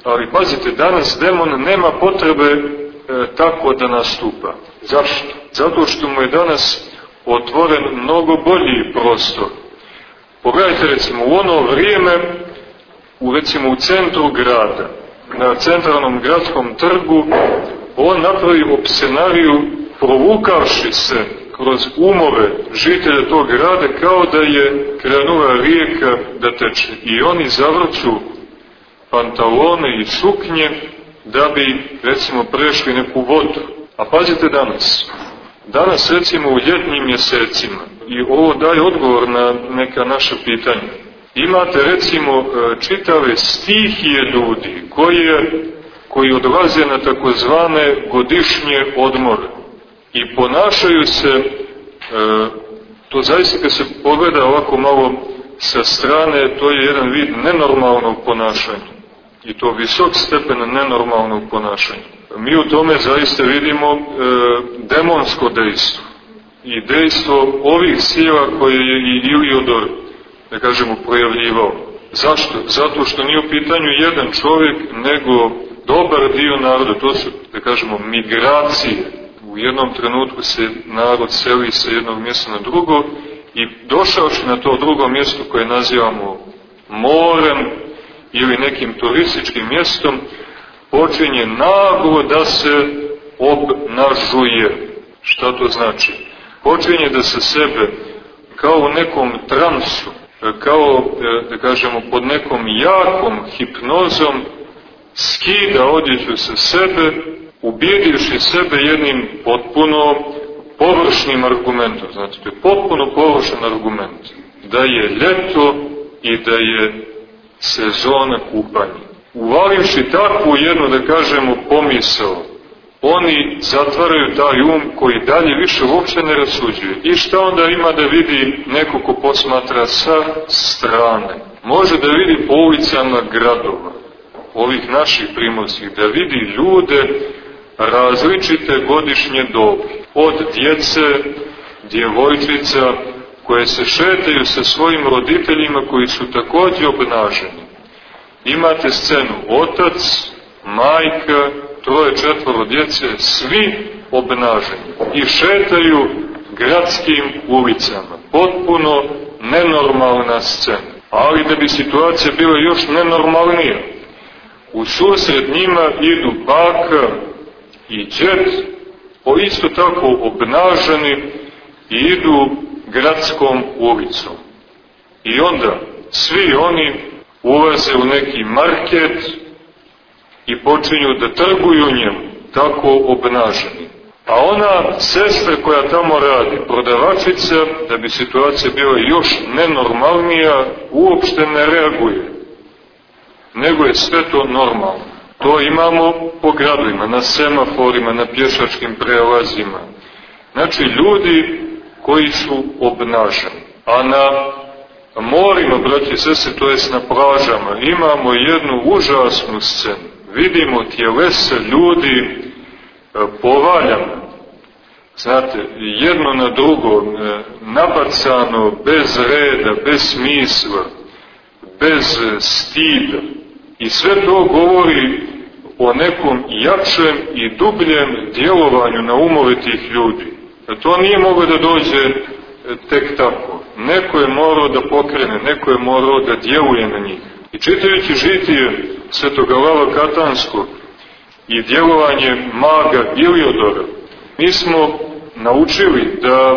C: Ali pazite, danas demon nema potrebe e, tako da nastupa. Zašto? Zato što mu je danas otvoren mnogo bolji prostor. Pogledajte recimo u ono vrijeme, u, recimo u centru grada, na centralnom gradskom trgu, on napravi opscenariju provukavši se kroz umove žitelja tog grada kao da je krenula rijeka da teče. I oni zavrću pantalone i suknje da bi, recimo, prešli neku vodu. A pazite danas. Danas, recimo, u ljetnim mjesecima, i ovo daje odgovor na neka naša pitanja, imate, recimo, čitave stihije ljudi koje, koji odlaze na takozvane godišnje odmore i ponašaju se, e, to zaista kad se pogleda ovako malo sa strane, to je jedan vid nenormalnog ponašanja. I to visok stepen nenormalnog ponašanja. Mi u tome zaista vidimo e, demonsko dejstvo. I dejstvo ovih sila koje je i Iliodor, da kažemo, projavljivao. Zašto? Zato što nije u pitanju jedan čovjek, nego dobar dio naroda. To su, da kažemo, migracije. U jednom trenutku se narod seli sa jednog mjesta na drugo i došavši na to drugo mjesto koje nazivamo morem ili nekim turističkim mjestom, počinje naglo da se obnažuje. Šta to znači? Počinje da se sebe kao u nekom transu, kao, da kažemo, pod nekom jakom hipnozom skida odjeću sa sebe, ubijedivši sebe jednim potpuno površnim argumentom. Znači, to je potpuno površan argument. Da je ljeto i da je sezona kupanja. Uvalivši takvu jednu, da kažemo, pomisao, oni zatvaraju taj um koji dalje više uopće ne rasuđuje. I šta onda ima da vidi neko ko posmatra sa strane? Može da vidi po ulicama gradova, ovih naših primorskih, da vidi ljude različite godišnje dobi. Od djece, djevojčica, koje se šetaju sa svojim roditeljima koji su također obnaženi. Imate scenu, otac, majka, troje, četvoro djece, svi obnaženi i šetaju gradskim ulicama. Potpuno nenormalna scena. Ali da bi situacija bila još nenormalnija, u susred njima idu baka i džet, o isto tako obnaženi, i idu gradskom ulicom. I onda svi oni ulaze u neki market i počinju da trguju njemu, tako obnaženi. A ona sestra koja tamo radi, prodavačica, da bi situacija bila još nenormalnija, uopšte ne reaguje, nego je sve to normalno. To imamo po gradovima, na semaforima, na pješačkim prelazima. Znači, ljudi koji su obnaženi. A na morima, braći i sestre, to jest na plažama, imamo jednu užasnu scenu. Vidimo tjelesa ljudi povaljano, znate, jedno na drugo, nabacano, bez reda, bez smisla, bez stida. I sve to govori o nekom jačem i dubljem djelovanju na umove tih ljudi. To nije moglo da dođe tek tako. Neko je morao da pokrene, neko je morao da djeluje na njih. I čitajući žitije Svetoga Lava Katanskog i djelovanje maga Iliodora, mi smo naučili da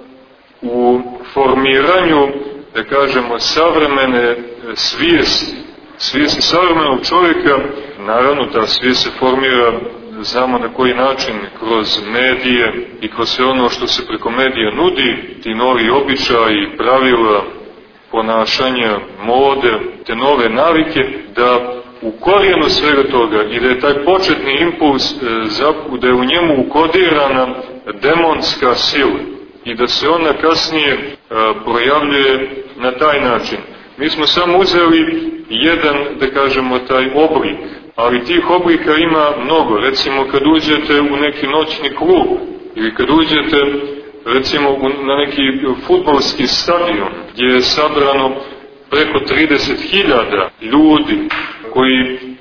C: u formiranju, da kažemo, savremene svijesti, svijesti savremenog čovjeka, naravno ta svijest se formira, znamo na koji način, kroz medije i kroz sve ono što se preko medija nudi, ti novi običaji, pravila, ponašanja, mode, te nove navike, da u korijenu svega toga i da je taj početni impuls, da je u njemu ukodirana demonska sila i da se ona kasnije projavljuje na taj način. Mi smo samo uzeli jedan, da kažemo, taj oblik, ali tih oblika ima mnogo. Recimo, kad uđete u neki noćni klub ili kad uđete, recimo, na neki fudbalski stadion gdje je sabrano preko trideset hiljada ljudi koji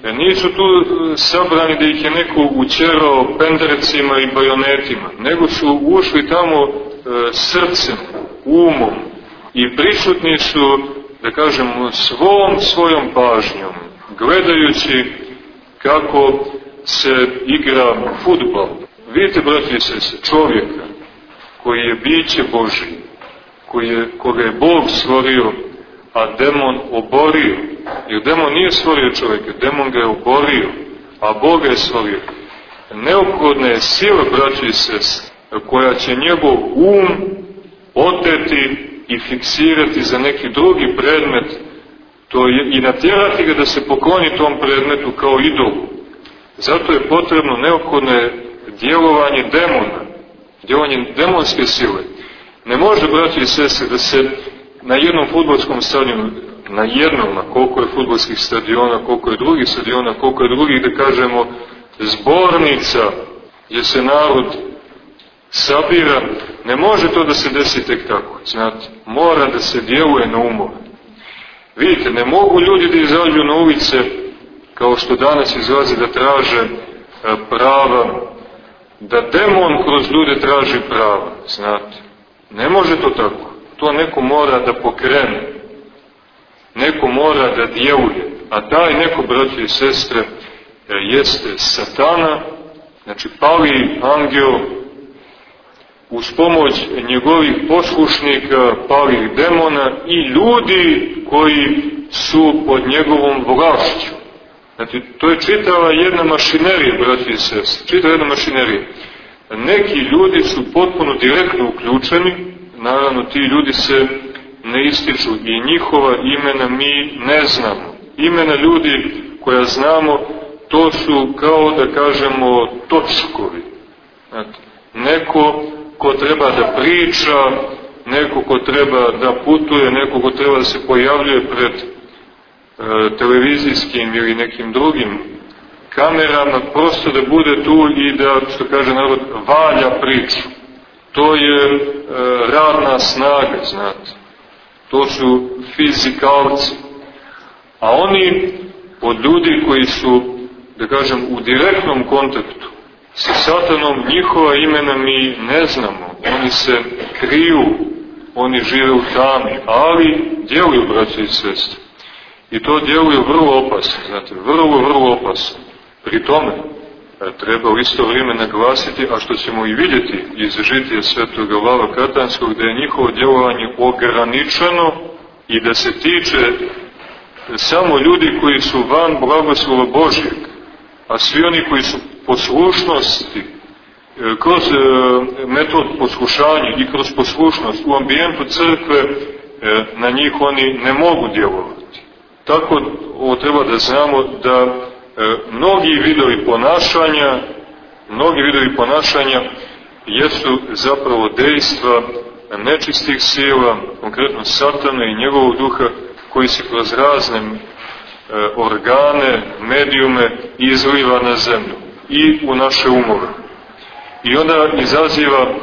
C: nisu tu sabrani da ih je neko učerao penderecima i bajonetima, nego su ušli tamo e, srcem, umom i prisutni su, da kažemo, svom svojom pažnjom, gledajući kako se igra fudbal. Vidite, braći i sestre, čovjeka koji je biće Božije, koji je, koga je Bog stvorio, a demon oborio. Jer demon nije stvorio čovjeka, demon ga je oborio, a Bog ga je stvorio. Neophodna je sila, braći i sestre, koja će njegov um oteti i fiksirati za neki drugi predmet, to je, i natjerati ga da se pokloni tom predmetu kao idolu. Zato je potrebno, neophodno je djelovanje demona, djelovanje demonske sile. Ne može, braći i sestre, da se na jednom fudbalskom stadionu, na jednom, a koliko je fudbalskih stadiona, koliko je drugih stadiona, koliko je drugih, da kažemo, zbornica, gdje se narod sabira, ne može to da se desi tek tako, znate, mora da se djeluje na umove. Vidite, ne mogu ljudi da izađu na ulice, kao što danas izlaze da traže prava, da demon kroz ljude traži prava, znate. Ne može to tako. To neko mora da pokrene. Neko mora da djeluje. A taj neko, braći i sestre, jeste Satana, znači pali angel, uz pomoć njegovih poslušnika, palih demona i ljudi koji su pod njegovom vlašću. Znači, to je čitava jedna mašinerija, braći i sestre, čitava jedna mašinerija. Neki ljudi su potpuno direktno uključeni, naravno ti ljudi se ne ističu i njihova imena mi ne znamo. Imena ljudi koja znamo, to su kao da kažemo točkovi. Znači, neko ko treba da priča, neko ko treba da putuje, neko ko treba da se pojavljuje pred e, televizijskim ili nekim drugim kamerama, prosto da bude tu i da, što kaže narod, valja priču. To je e, radna snaga, znate. To su fizikalci. A oni od ljudi koji su, da kažem, u direktnom kontaktu sa Satanom, njihova imena mi ne znamo. Oni se kriju, oni žive u tami, ali djeluju, braće i sestre. I to djeluju vrlo opasno, znate, vrlo, vrlo opasno. Pri tome treba u isto vrijeme naglasiti, a što ćemo i vidjeti iz žitija svetog Lava Katanskog, da je njihovo djelovanje ograničeno i da se tiče samo ljudi koji su van blagoslova Božjeg, a svi oni koji su poslušnosti, kroz metod poslušanja i kroz poslušnost u ambijentu crkve, na njih oni ne mogu djelovati. Tako ovo treba da znamo da mnogi vidovi ponašanja, mnogi vidovi ponašanja jesu zapravo dejstva nečistih sila, konkretno Satana i njegovog duha, koji se kroz razne e, organe, medijume izliva na zemlju i u naše umove. I onda izaziva, e,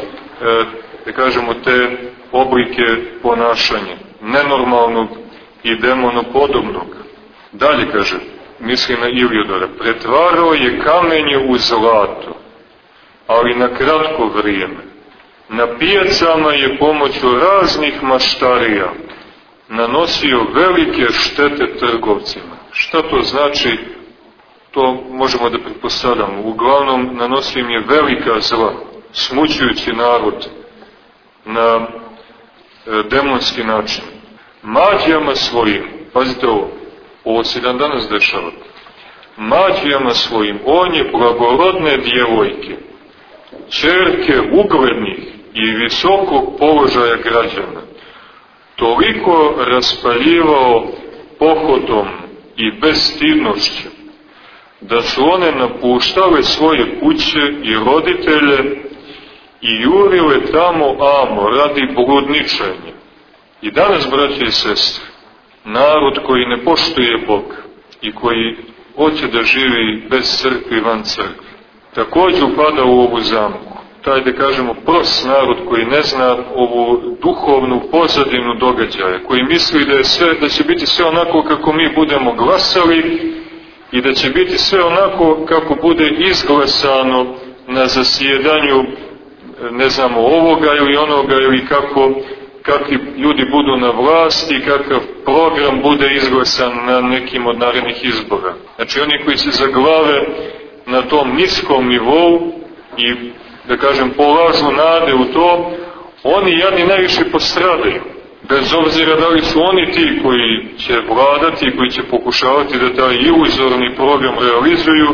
C: da kažemo, te oblike ponašanja, nenormalnog i demonopodobnog. Dalje kaže, misli na Iliodora, pretvarao je kamenje u zlato, ali na kratko vrijeme. Na pijacama je pomoću raznih maštarija nanosio velike štete trgovcima. Šta to znači? To možemo da pretpostavljamo. Uglavnom, nanosio im je velika zla, smućujući narod na e, demonski način. Mađijama svojim, pazite ovo, ovo se dan danas dešava, mađijama svojim, on je blagorodne djevojke, ćerke uglednih i visokog položaja građana, toliko raspaljivao pohodom i bestidnošću, da su one napuštale svoje kuće i roditelje i jurile tamo amo radi bludničenja. I danas, braće i sestre, narod koji ne poštuje Boga i koji hoće da živi bez crkve i van crkve, također upada u ovu zamku. Taj, da kažemo, prost narod koji ne zna ovu duhovnu pozadinu događaja, koji misli da je sve, da će biti sve onako kako mi budemo glasali i da će biti sve onako kako bude izglasano na zasjedanju, ne znamo, ovoga ili onoga, ili kako, kakvi ljudi budu na vlasti, kakav program bude izglasan na nekim od narednih izbora. Znači oni koji se zaglave na tom niskom nivou i, da kažem, polažu nade u to, oni jadni najviše postradaju. Bez obzira da li su oni ti koji će vladati, koji će pokušavati da taj iluzorni program realizuju,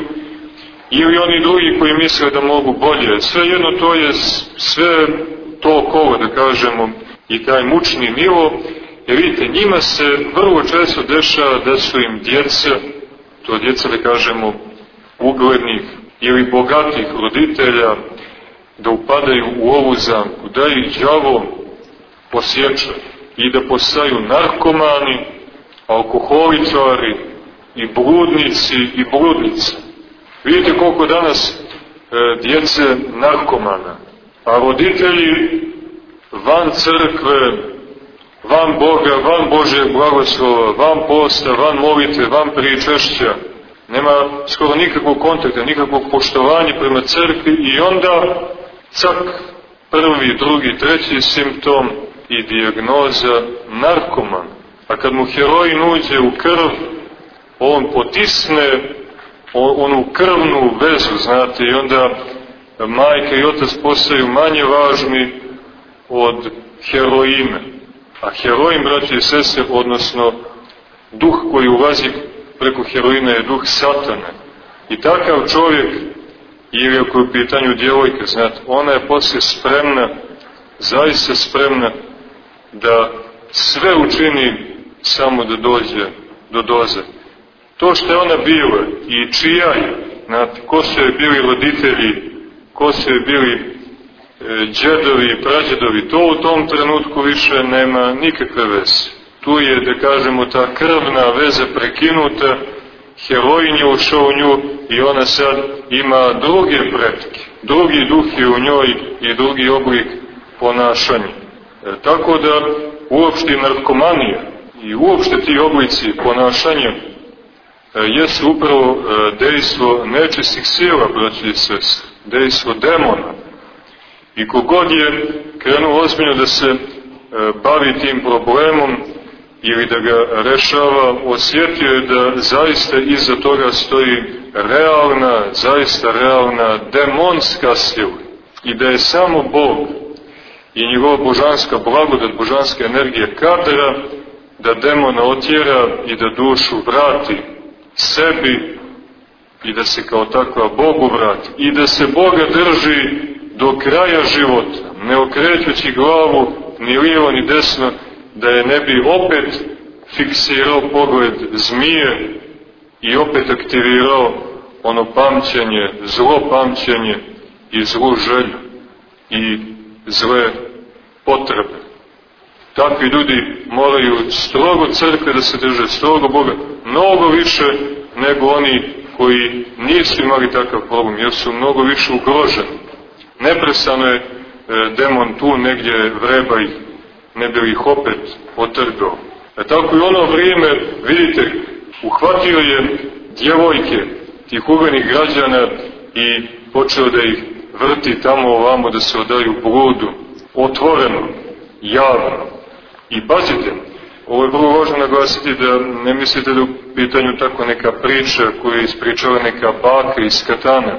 C: ili oni drugi koji misle da mogu bolje. Sve jedno to je sve to okolo, da kažemo, i taj mučni nivo, jer vidite, njima se vrlo često dešava da su im djeca, to djeca, da kažemo, uglednih ili bogatih roditelja, da upadaju u ovu zamku, da ih đavo posjeća i da postaju narkomani, alkoholičari i bludnici i bludnice. Vidite koliko danas e, djece narkomana, a roditelji van crkve, van Boga, van Božeg blagoslova, van posta, van molitve, van pričešća, nema skoro nikakvog kontakta, nikakvog poštovanja prema crkvi i onda cak prvi, drugi, treći simptom i dijagnoza narkoman. A kad mu heroin uđe u krv, on potisne onu krvnu vezu, znate, i onda majka i otac postaju manje važni od heroina. A heroin, braći i sestre, odnosno duh koji ulazi preko heroina je duh satana. I takav čovjek, ili ako je u pitanju djevojka, znate, ona je poslije spremna, zaista spremna, da sve učini samo da dođe do doze. To što je ona bila i čija je, znate, ko su je bili roditelji, ko su je bili e, džedovi i prađedovi, to u tom trenutku više nema nikakve veze. Tu je, da kažemo, ta krvna veza prekinuta, heroin je ušao u nju i ona sad ima druge pretke, drugi duh je u njoj i drugi oblik ponašanja. E, tako da uopšte narkomanija i uopšte ti oblici ponašanja e, jesu upravo e, dejstvo nečistih sila, braći i sestre, dejstvo demona. I kogod je krenuo ozbiljno da se e, bavi tim problemom ili da ga rešava, osjetio je da zaista iza toga stoji realna, zaista realna demonska sila i da je samo Bog i njegova božanska blagodat, božanska energija kadra da demona otjera i da dušu vrati sebi i da se kao takva Bogu vrati i da se Boga drži do kraja života, ne okrećući glavu ni lijevo ni desno, da je ne bi opet fiksirao pogled zmije i opet aktivirao ono pamćenje, zlo pamćenje i zlu želju i zle potrebe. Takvi ljudi moraju strogo crkve da se drže, strogo Boga, mnogo više nego oni koji nisu imali takav problem, jer su mnogo više ugroženi. Neprestano je e, demon tu negdje vreba ih, ne bi ih opet otrgao. E tako i ono vrijeme, vidite, uhvatio je djevojke tih uvenih građana i počeo da ih vrti tamo ovamo da se odaju bludu, otvoreno, javno. I pazite, ovo je vrlo važno naglasiti da ne mislite da u pitanju tako neka priča koju je ispričala neka baka iz Katana,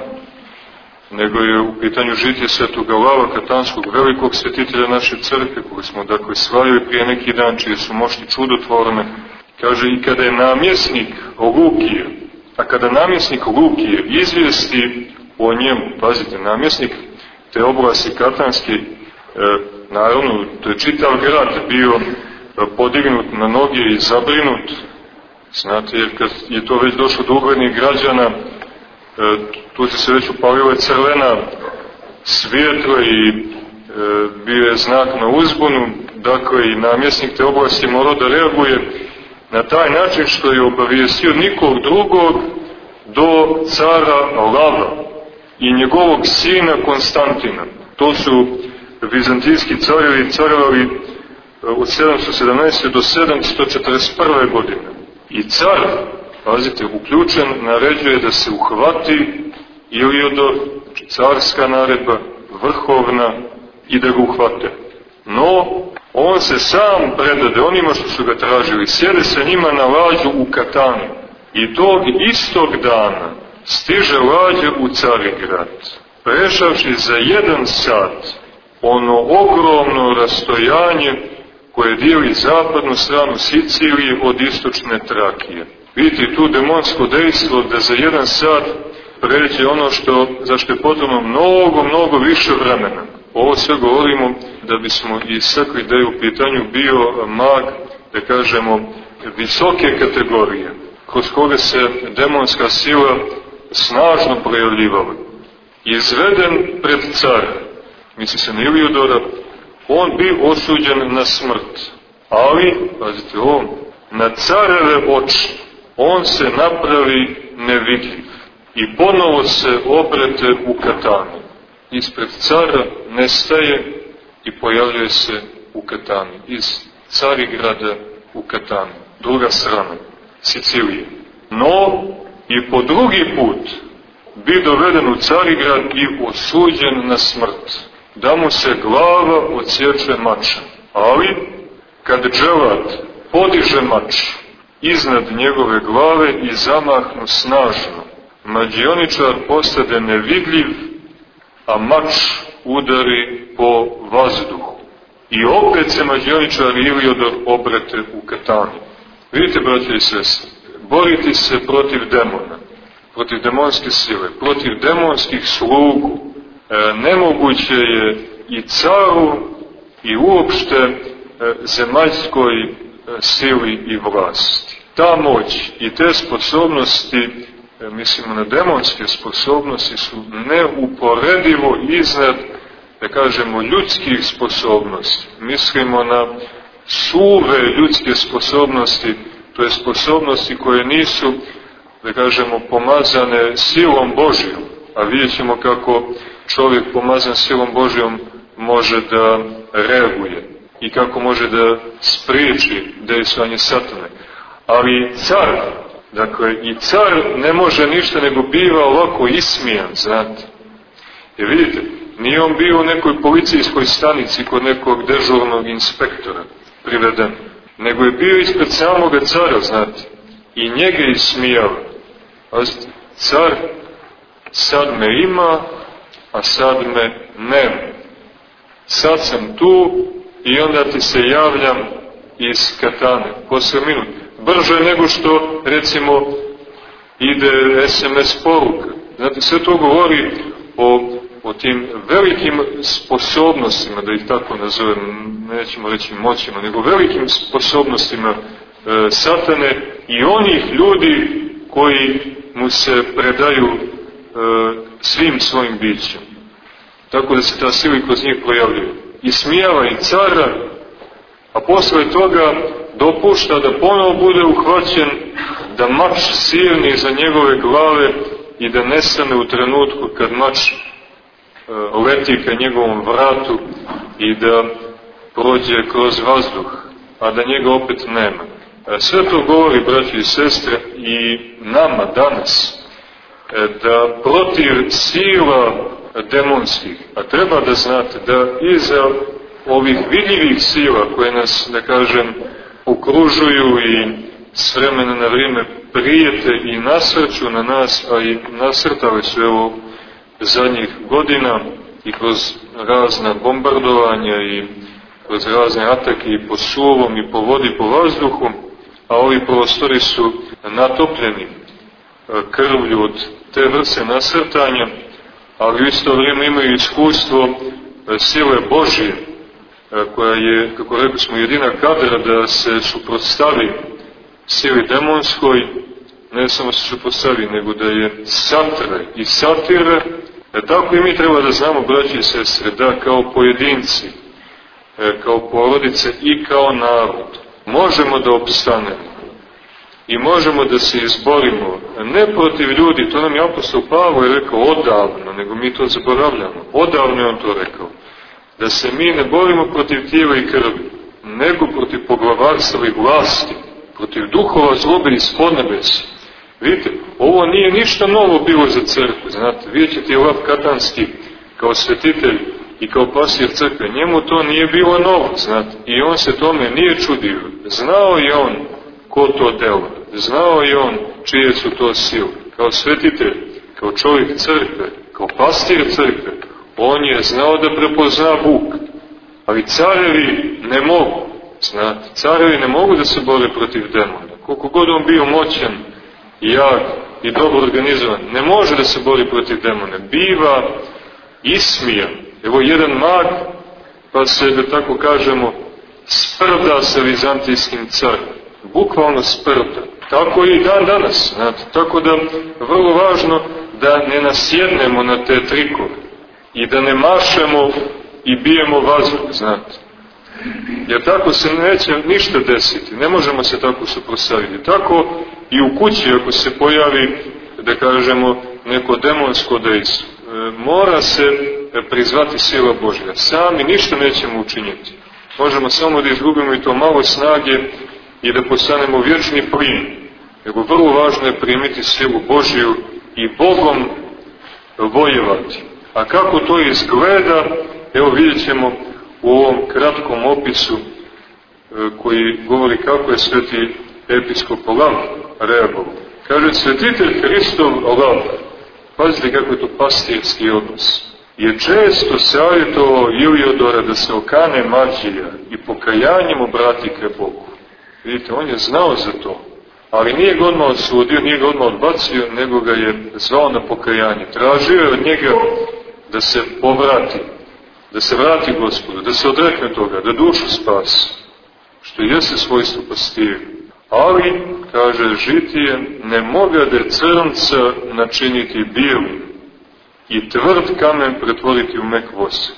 C: nego je u pitanju žitije Svetoga Lava Katanskog, velikog svetitelja naše crkve, koju smo dakle slavili prije neki dan, čije su mošti čudotvorne. Kaže, i kada je namjesnik Lukije, a kada namjesnik Lukije izvijesti o njemu, pazite, namjesnik te oblasti katanske, e, naravno, to je čitav grad bio podignut na noge i zabrinut, znate, jer kad je to već došlo do uglednih građana, E, tu se se već upalila crvena svjetla i e, bio je znak na uzbunu, dakle i namjesnik te oblasti morao da reaguje na taj način što je obavijestio nikog drugog do cara Lava i njegovog sina Konstantina. To su vizantijski carevi carovali od sedamsto sedamnaeste do sedamsto četrdeset prve godine. I car pazite, uključen, naređuje da se uhvati Iliodor, carska naredba, vrhovna, i da ga uhvate. No, on se sam predade onima što su ga tražili, sjede sa njima na lađu u Katani. I tog istog dana stiže lađa u Carigrad, prešavši za jedan sat ono ogromno rastojanje koje dijeli zapadnu stranu Sicilije od istočne Trakije. Vidite tu demonsko dejstvo da za jedan sat pređe ono što, za što je potrebno mnogo, mnogo više vremena. Ovo sve govorimo da bismo istakli da je u pitanju bio mag, da kažemo, visoke kategorije, kroz koga se demonska sila snažno projavljivala. Izveden pred cara, misli se na Iliodora, on bi osuđen na smrt, ali, pazite ovo, na careve oči on se napravi nevidljiv i ponovo se obrete u Katani. Ispred cara nestaje i pojavljuje se u Katani, iz Carigrada u Katani, druga strana Sicilije. No, i po drugi put bi doveden u Carigrad i osuđen na smrt, da mu se glava odsječe mačem. Ali, kad dželat podiže mač iznad njegove glave i zamahnu snažno, mađioničar postade nevidljiv, a mač udari po vazduhu. I opet se mađioničar Iliodor obrete u Katani. Vidite, braće i sestre, boriti se protiv demona, protiv demonske sile, protiv demonskih slugu, e, nemoguće je i caru i uopšte e, zemaljskoj e, sili i vlasti. Ta moć i te sposobnosti, e, mislimo na demonske sposobnosti, su neuporedivo iznad, da kažemo, ljudskih sposobnosti. Mislimo na suve ljudske sposobnosti, to je sposobnosti koje nisu, da kažemo, pomazane silom Božjom, a vidjet ćemo kako čovjek pomazan silom Božjom može da reaguje i kako može da spriječi dejstvanje satane. Ali car, dakle, i car ne može ništa nego biva ovako ismijan, znate. Jer vidite, nije on bio u nekoj policijskoj stanici kod nekog dežurnog inspektora priveden, nego je bio ispred samoga cara, znate, i njega ismijava. Pazite, car, sad me ima, a sad me nema. Sad sam tu i onda ti se javljam iz Katane, posle minut. Brže nego što, recimo, ide es em es poruka. Znate, sve to govori o, o tim velikim sposobnostima, da ih tako nazovem, nećemo reći moćima, nego velikim sposobnostima e, satane i onih ljudi koji mu se predaju e, svim svojim bićem. Tako da se ta sila kroz njih projavljuje. Ismijava i cara, a posle toga dopušta da ponovo bude uhvaćen, da mač sirni za njegove glave i da nestane u trenutku kad mač e, leti ka njegovom vratu i da prođe kroz vazduh, a da njega opet nema. E, sve to govori, braći i sestre, i nama danas, e, da protiv sila demonskih, a treba da znate da iza ovih vidljivih sila koje nas, da kažem, okružuju i s vremena na vrijeme prijete i nasrću na nas, a i nasrtali su evo zadnjih godina i kroz razna bombardovanja i kroz razne atake i po suvom i po vodi, po vazduhu, a ovi prostori su natopljeni krvlju od te vrste nasrtanja, ali u isto vrijeme imaju iskustvo sile Božje, koja je, kako rekli smo, jedina kadra da se suprotstavi sili demonskoj, ne samo se suprotstavi, nego da je satre i satire. E, tako i mi treba da znamo, braći i sestre, da kao pojedinci, e, kao porodice i kao narod možemo da opstanemo i možemo da se izborimo, ne protiv ljudi, to nam je apostol Pavle rekao odavno, nego mi to zaboravljamo. Odavno je on to rekao. Da se mi ne borimo protiv tijela i krvi, nego protiv poglavarstva i vlasti, protiv duhova zlobe iz podnebesa. Vidite, ovo nije ništa novo bilo za crkvu, znate, vidjet ćete Lav Katanski kao svetitelj i kao pastir crkve, njemu to nije bilo novo, znate, i on se tome nije čudio. Znao je on ko to dela, znao je on čije su to sile, kao svetitelj, kao čovjek crkve, kao pastir crkve, on je znao da prepozna Bog, ali carevi ne mogu, znate, carevi ne mogu da se bore protiv demona, koliko god on bio moćan i jak i dobro organizovan, ne može da se bori protiv demona, biva ismijan. Evo jedan mag, pa se, da tako kažemo, sprda sa vizantijskim carom, bukvalno sprda. Tako i dan danas, znate, tako da vrlo važno da ne nasjednemo na te trikove i da ne mašemo i bijemo vazduh, znate. Jer tako se neće ništa desiti, ne možemo se tako suprotstaviti. Tako i u kući ako se pojavi, da kažemo, neko demonsko dejstvo, mora se prizvati sila Božja. Sami ništa nećemo učiniti. Možemo samo da izgubimo i to malo snage i da postanemo vječni plin. Nego vrlo važno je primiti silu Božju i Bogom vojevati. A kako to izgleda, evo vidjet ćemo u ovom kratkom opisu koji govori kako je sveti episkop Lav reagovao. Kaže, svetitelj Hristov Lav, pazite kako je to pastirski odnos, je često savjetovao Iliodora da se okane mađija i pokajanjem obrati ke Bogu. Vidite, on je znao za to, ali nije ga odmah osudio, nije ga odmah odbacio, nego ga je zvao na pokajanje. Tražio je od njega da se povrati, da se vrati Gospodu, da se odrekne toga, da dušu spasi, što jeste svojstvo pastira. Ali, kaže, žitije ne mogade crnca načiniti bijelim i tvrd kamen pretvoriti u mek vose.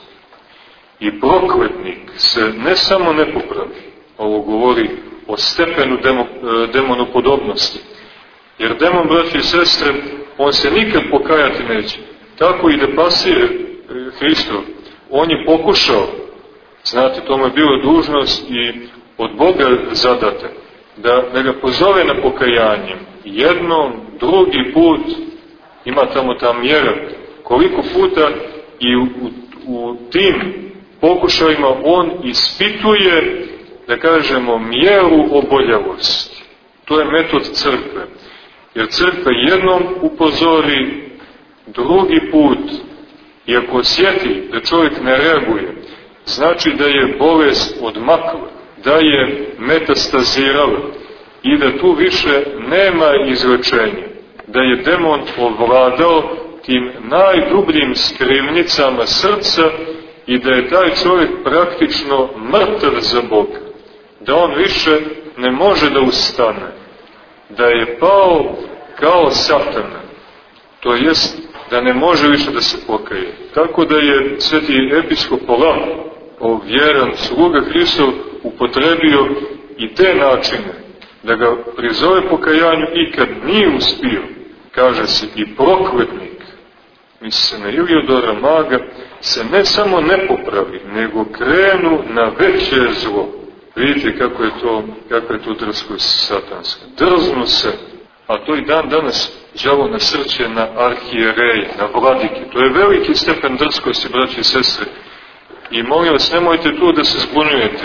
C: I prokletnik se ne samo ne popravi, ovo govori o stepenu demo, demonopodobnosti, jer demon, braći i sestre, on se nikad pokajati neće. Tako i da pasir Hristov, on je pokušao, znate, to mu je bila dužnost i od Boga zadate, da, da ga pozove na pokajanje. Jednom, drugi put, ima tamo ta mjera, koliko puta i u, u, u tim pokušajima on ispituje, da kažemo, mjeru oboljavosti. To je metod crkve. Jer crkva jednom upozori, drugi put, i ako osjeti da čovjek ne reaguje, znači da je bolest odmakla, da je metastazirala i da tu više nema izlečenja, da je demon ovladao tim najdubljim skrivnicama srca i da je taj čovjek praktično mrtav za Boga, da on više ne može da ustane, da je pao kao satana, to jest da ne može više da se pokaje. Tako da je sveti episkop Lav, vjeran sluga Hristov, upotrebio i te načine da ga prizove pokajanju i kad nije uspio, kaže se i prokletnik, misli se na Iliodora maga, se ne samo ne popravi, nego krenu na veće zlo. Vidite kako je to, kako je to drskost satanska. Drznu se, a to i dan danas đavo nasrće na arhijereje, na vladike. To je veliki stepen drskosti, braći i sestre. I molim vas, nemojte tu da se zbunjujete.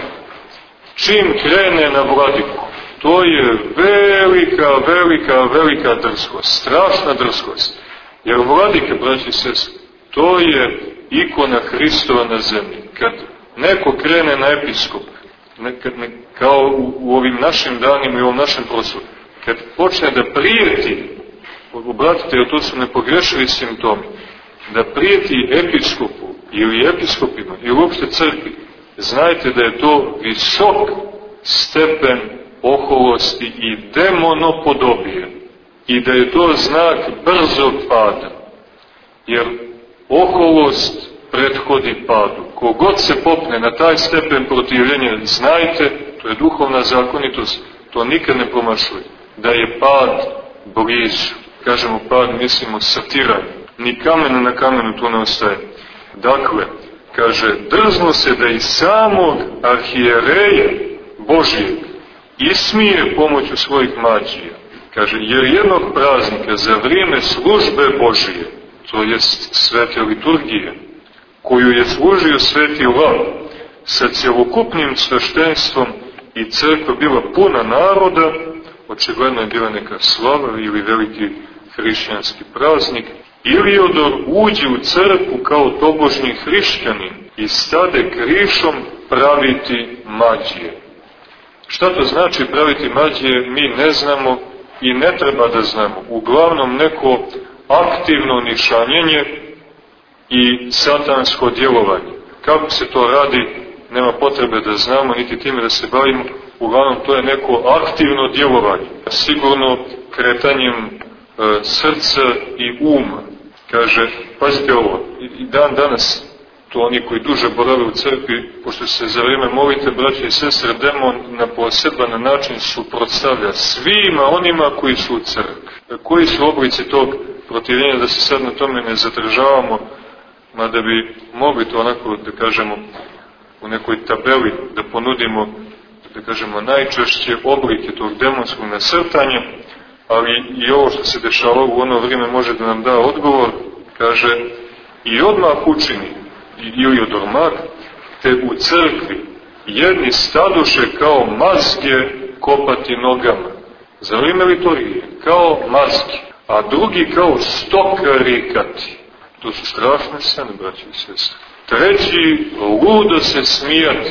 C: Čim krene na vladiku, to je velika, velika, velika drskost, strašna drskost. Jer vladike, braći i sestre, to je ikona Hristova na zemlji. Kad neko krene na episkop, nekad ne, kao u, u ovim našim danima i u ovom našem prostoru, kad počne da prijeti, obratite, jer to su nepogrešivi simptomi, da prijeti episkopu ili episkopima ili uopšte crkvi, znajte da je to visok stepen oholosti i demonopodobije i da je to znak brzog pada. Jer oholost prethodi padu. Kogod se popne na taj stepen protivljenja, znajte, to je duhovna zakonitost, to nikad ne promašuje, da je pad blizu. Kažemo pad, mislimo satiranje. Ni kamena na kamenu to ne ostaje. Dakle, kaže, drzno se da i samog arhijereja Božijeg ismije pomoću svojih mađija. Kaže, jer jednog praznika za vrijeme službe Božije, to jest svete liturgije, koju je služio sveti Lav, sa cjelokupnim sveštenstvom i crkva bila puna naroda, očigledno je bila neka slava ili veliki hrišćanski praznik, Iliodor uđe u crkvu kao tobožnji hrišćanin i stade krišom praviti mađije. Šta to znači praviti mađije, mi ne znamo i ne treba da znamo. Uglavnom neko aktivno nišanjenje i satansko djelovanje. Kako se to radi, nema potrebe da znamo, niti time da se bavimo. Uglavnom to je neko aktivno djelovanje. Sigurno kretanjem e, srca i uma. Kaže, pazite ovo, i dan danas, to oni koji duže borave u crkvi, pošto se za vrijeme molite, braće i sestre, demon na poseban način suprotstavlja svima onima koji su u crkvi. Koji su oblici tog protivljenja, da se sad na tome ne zadržavamo, mada bi mogli to onako, da kažemo, u nekoj tabeli da ponudimo, da kažemo, najčešće oblike tog demonskog nasrtanja, ali i ovo što se dešava u ono vrijeme može da nam da odgovor. Kaže, i odmah učini, Iliodor mag, te u crkvi jedni stadoše kao mazge kopati nogama. Za vrijeme liturgije, kao mazge, a drugi kao stokari kati. To su strašne scene, braći i sestre. Treći, ludo se smijati.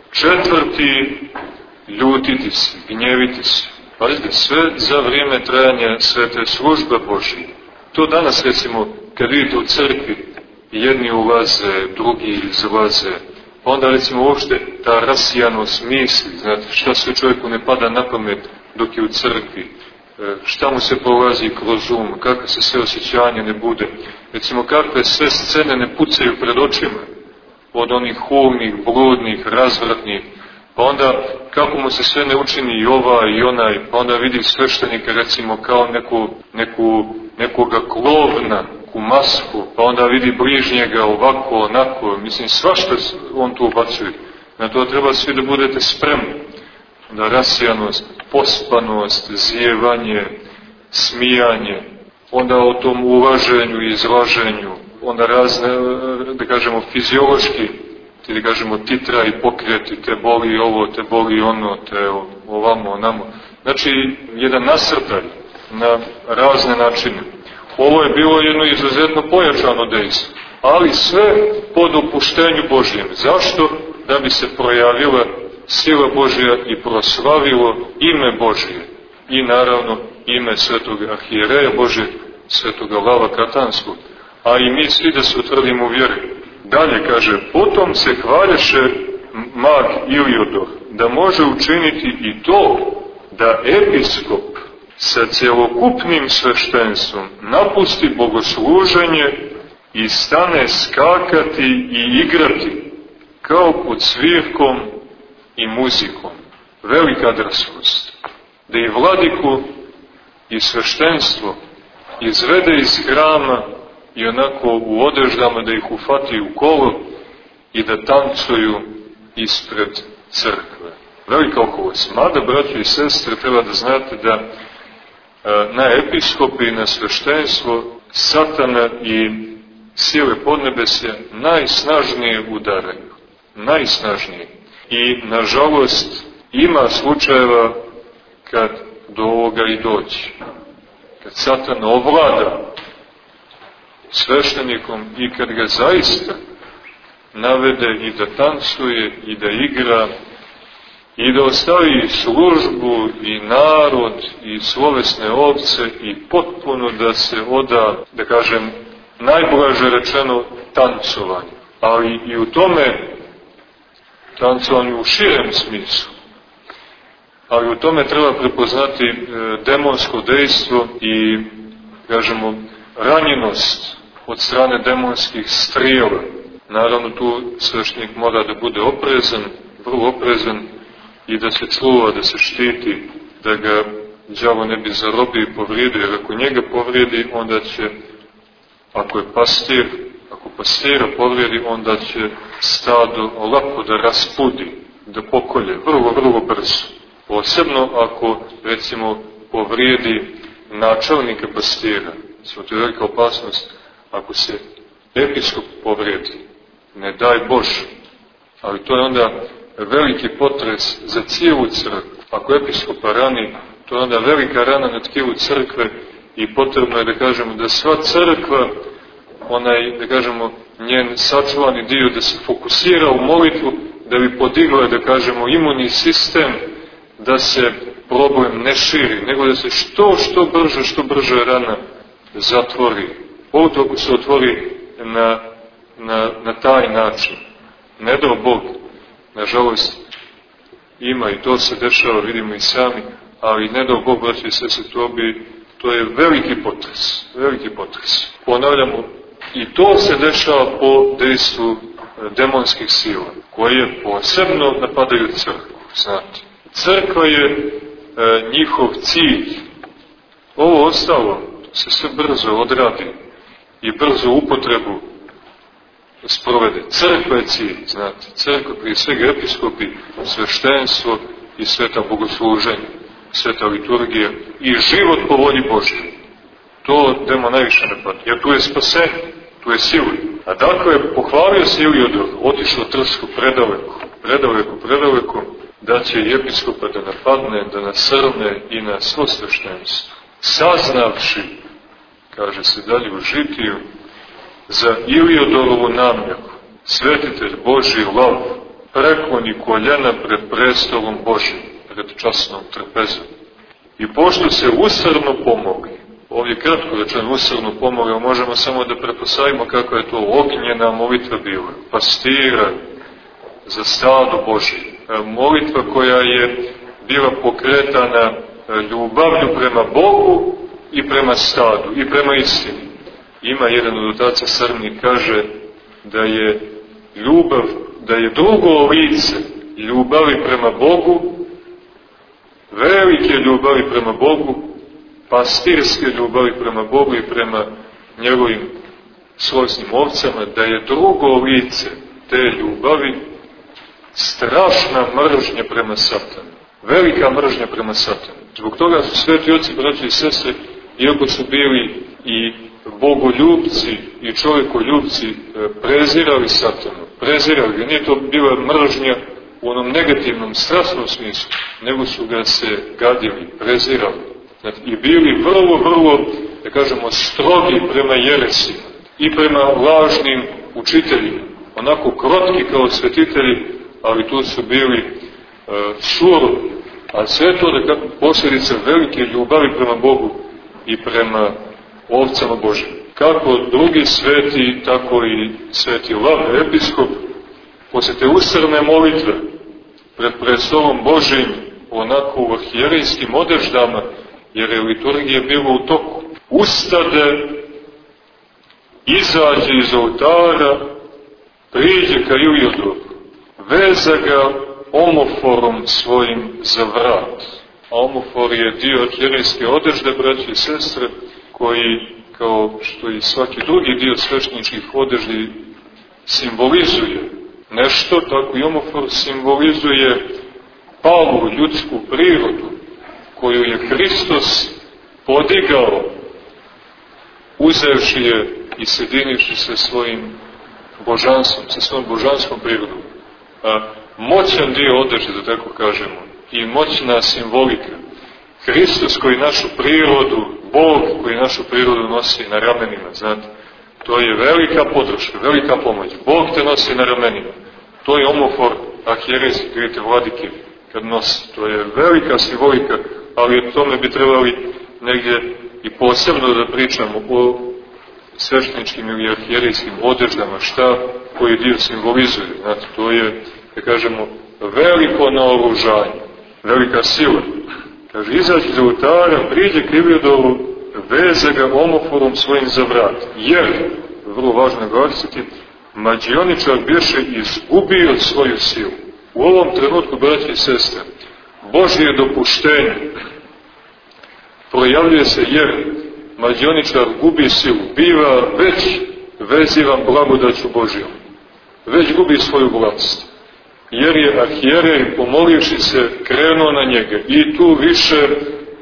C: Četvrti, ljutiti se, gnjeviti se. Pazite, sve za vrijeme trajanja svete službe Božije. To danas, recimo, kad vidite u crkvi, jedni ulaze, drugi izlaze, onda, recimo, uopšte ta rasijanost misli, znate, šta sve čovjeku ne pada na pamet dok je u crkvi, šta mu se prolazi kroz um, kakve se sve osjećanja ne bude, recimo, kakve sve scene ne pucaju pred očima, od onih hulnih, bludnih, razvratnih, pa onda kako mu se sve ne učini i ovaj i onaj, pa onda vidi sveštenika, recimo, kao neku, neku, nekoga klovna, u masku, pa onda vidi bližnjega ovako, onako, mislim, svašta on tu ubacuje. Na to treba svi da budete spremni. Da rasijanost, pospanost, zijevanje, smijanje, onda o tom ulaženju i izlaženju, onda razne, da kažemo, fiziološki, ti da kažemo, titra i pokreti, te boli ovo, te boli ono, te ovamo, onamo. Znači, jedan nasrtaj na razne načine. Ovo je bilo jedno izuzetno pojačano dejstvo, ali sve po dopuštenju Božjem. Zašto? Da bi se projavila sila Božja i proslavilo ime Božje i naravno ime svetog arhijereja Božje, svetoga Lava Katanskog, a i mi svi da se utvrdimo u vjeri. Dalje kaže, potom se hvalješe mag Iliodor da može učiniti i to da episkop sa cjelokupnim sveštenstvom napusti bogosluženje i stane skakati i igrati kao pod svirkom i muzikom. Velika drskost. Da i vladiku i sveštenstvo izvede iz hrama i onako u odeždama da ih ufati u kolo i da tancuju ispred crkve. Velika oholost. Mada, braći i sestre, treba da znate da na episkopi i na sveštenstvo Satana i sile podnebesja najsnažnije udaraju. Najsnažnije. I, nažalost, ima slučajeva kad do ovoga i doći. Kad Satan ovlada sveštenikom i kad ga zaista navede i da tancuje i da igra i da ostavi službu i narod i slovesne ovce i potpuno da se oda, da kažem, najblaže rečeno, tancovanju. Ali i u tome, tancovanju u širem smislu, ali u tome treba prepoznati e, demonsko dejstvo i, kažemo, ranjenost od strane demonskih strijela. Naravno, tu sveštenik mora da bude oprezan, vrlo oprezan, i da se čuva, da se štiti, da ga đavo ne bi zarobio i povrijedio, jer ako njega povrijedi, onda će, ako je pastir, ako pastira povrijedi, onda će stado lako da raspudi, da pokolje, vrlo, vrlo brzo. Posebno ako, recimo, povrijedi načelnika pastira. To je velika opasnost ako se episkop povrijedi. Ne daj Bože. Ali to je onda veliki potres za cijelu crkvu. Ako episkopa rani, to je onda velika rana na tkivu crkve i potrebno je da kažemo da sva crkva, onaj, da kažemo, njen sačuvani dio, da se fokusira u molitvu, da bi podigla, da kažemo, imunni sistem, da se problem ne širi, nego da se što, što brže, što brže rana zatvori. Pogotovo ako se otvori na, na, na taj način. Ne dao Bog, nažalost, ima i to se dešava, vidimo i sami, ali ne dao Bog, braći i sestre, to bi, to je veliki potres, veliki potres. Ponavljamo, i to se dešava po dejstvu demonskih sila, koje posebno napadaju crkvu, znate. Crkva je e, njihov cilj. Ovo ostalo se sve brzo odradi i brzo upotrebu sprovede. Crkva je cilj, znate. Crkva, prije svega episkopi, sveštenstvo i sveta bogosluženja, sveta liturgija i život po volji Božje. To demon najviše napada, jer tu je spasenje, tu je sila. A dakle, pohvalio se Iliodor, otišao Trsko predaleko, predaleko, predaleko, da će i episkopa da napadne, da nasrne i na svo sveštenstvo. Saznavši, kaže se dalje u žitiju, za Iliodorovu namjeru, svetitelj Božji lav, prekloni koljena pred prestolom Božjim, pred časnom trpezom. I pošto se usrno pomogli, ovdje kratko rečeno usrno pomogli, možemo samo da pretpostavimo kako je to ognjena molitva bila, pastira za stado Božje. Molitva koja je bila pokretana ljubavlju prema Bogu i prema stadu i prema istini. Ima jedan od otaca Srmnik, kaže da je ljubav, da je drugo lice ljubavi prema Bogu, velike ljubavi prema Bogu, pastirske ljubavi prema Bogu i prema njegovim svojskim ovcama, da je drugo lice te ljubavi strašna mržnja prema satanu. Velika mržnja prema satanu. Zbog toga su sveti oci, braći i sestre, iako su bili i bogoljubci i čovjekoljubci, prezirali satanu. Prezirali ga. Nije to bila mržnja u onom negativnom, strasnom smislu, nego su ga se gadili, prezirali. I bili vrlo, vrlo, da kažemo, strogi prema jeresima i prema lažnim učiteljima. Onako krotki kao svetitelji, ali tu su bili e, surovi. A sve to da kako posljedica velike ljubavi prema Bogu i prema ovcama Božim. Kako drugi sveti, tako i sveti Lav, episkop, posle te usrne molitve pred prestolom Božim, onako u arhijerejskim odeždama, jer je liturgija bila u toku, ustade, izađe iz oltara, priđe ka Iliodoru, veza ga omoforom svojim za vrat. A omofor je dio arhijerejske odežde, braći i sestre, koji, kao što i svaki drugi dio svešničkih odeždi, simbolizuje nešto, tako i omofor simbolizuje palu ljudsku prirodu, koju je Hristos podigao, uzevši je i sjedinivši se svojim božanstvom, sa svojom božanskom prirodom. A, moćan dio odeže, da tako kažemo, i moćna simbolika. Hristos koji našu prirodu, Bog koji našu prirodu nosi na ramenima, znate, to je velika podrška, velika pomoć. Bog te nosi na ramenima. To je omofor arhijerejski, vidite, vladike, kad nosi. To je velika simbolika, ali o tome bi trebali negdje i posebno da pričamo o svešničkim ili arhijerejskim odeždama, šta koji dio simbolizuje. Znate, to je, da kažemo, veliko naoružanje, velika sila. Kaže, izađe iz oltara, priđe k Iliodoru, veze ga omoforom svojim za vrat. Jer, vrlo važno naglasiti, mađioničar bješe izgubio svoju silu. U ovom trenutku, braći i sestre, Božje dopuštenje projavljuje se jer mađioničar gubi silu, biva već vezivan blagodaću Božjom, već gubi svoju vlast. Jer je arhijerej, pomolivši se, krenuo na njega i tu više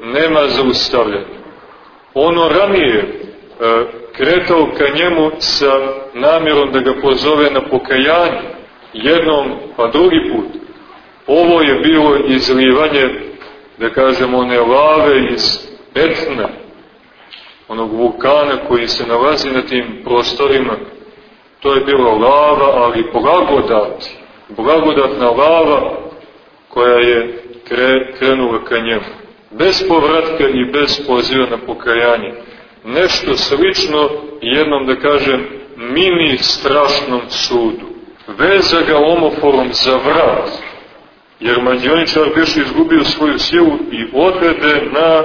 C: nema zaustavljanja. Ono ranije e, kretao ka njemu sa namjerom da ga pozove na pokajanje, jednom pa drugi put. Ovo je bilo izlivanje, da kažemo, one lave iz Etna, onog vulkana koji se nalazi na tim prostorima. To je bila lava, ali blagodat, blagodatna lava koja je kre, krenula ka njemu. Bez povratka i bez poziva na pokajanje. Nešto slično jednom, da kažem, mini strašnom sudu. Veza ga omoforom za vrat, jer mađioničar biše izgubio svoju silu i odvede na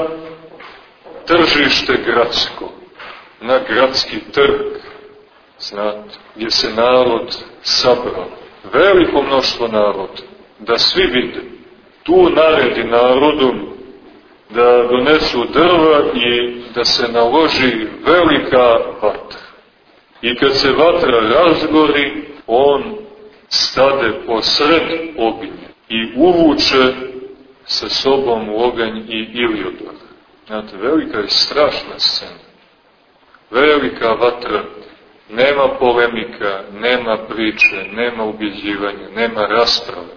C: tržište gradsko, na gradski trg, znate, gdje se narod sabrao, veliko mnoštvo naroda, da svi vide. Tu naredi narodu da donesu drva i da se naloži velika vatra. I kad se vatra razgori, on stade posred ognja i uvuče sa sobom u oganj i Iliodor. Znate, velika je strašna scena. Velika vatra, nema polemika, nema priče, nema ubjeđivanja, nema rasprave.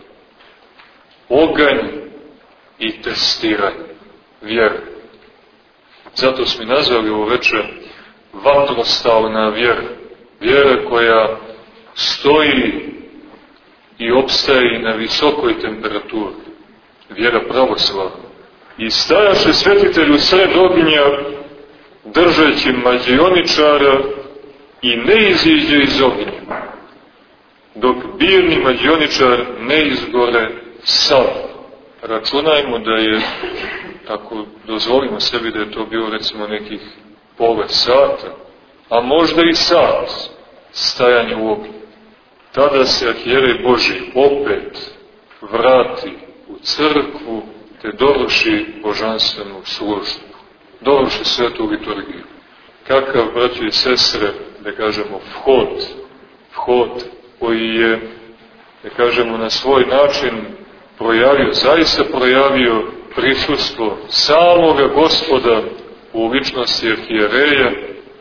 C: Oganj i testiranje, vjera. Zato smo nazvali ovo večer vatrostalna vjera. Vjera koja stoji i opstaje na visokoj temperaturi. Vjera pravoslavna. I stajaše svetitelj u sred ognja, držeći mađioničara, i ne iziđe iz ognja, dok birni mađioničar ne izgore sav. Računajmo da je, ako dozvolimo sebi da je to bilo recimo nekih pola sata, a možda i sat stajanja u ognju. Tada se arhijerej Božji opet vrati u crkvu te dovrši božanstvenu službu, dovrši svetu liturgiju. Kakav, braći i sestre, da kažemo, vhod, vhod koji je, da kažemo, na svoj način projavio, zaista projavio prisustvo samoga Gospoda u ličnosti arhijereja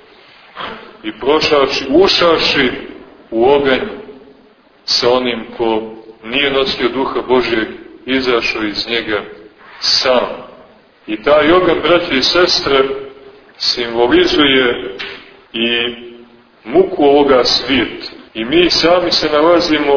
C: i prošavši, ušavši u oganj sa onim ko nije nosio duha Božjeg, izašao iz njega sam. I taj oganj, braći i sestre, simbolizuje i muku ovoga svijeta. I mi sami se nalazimo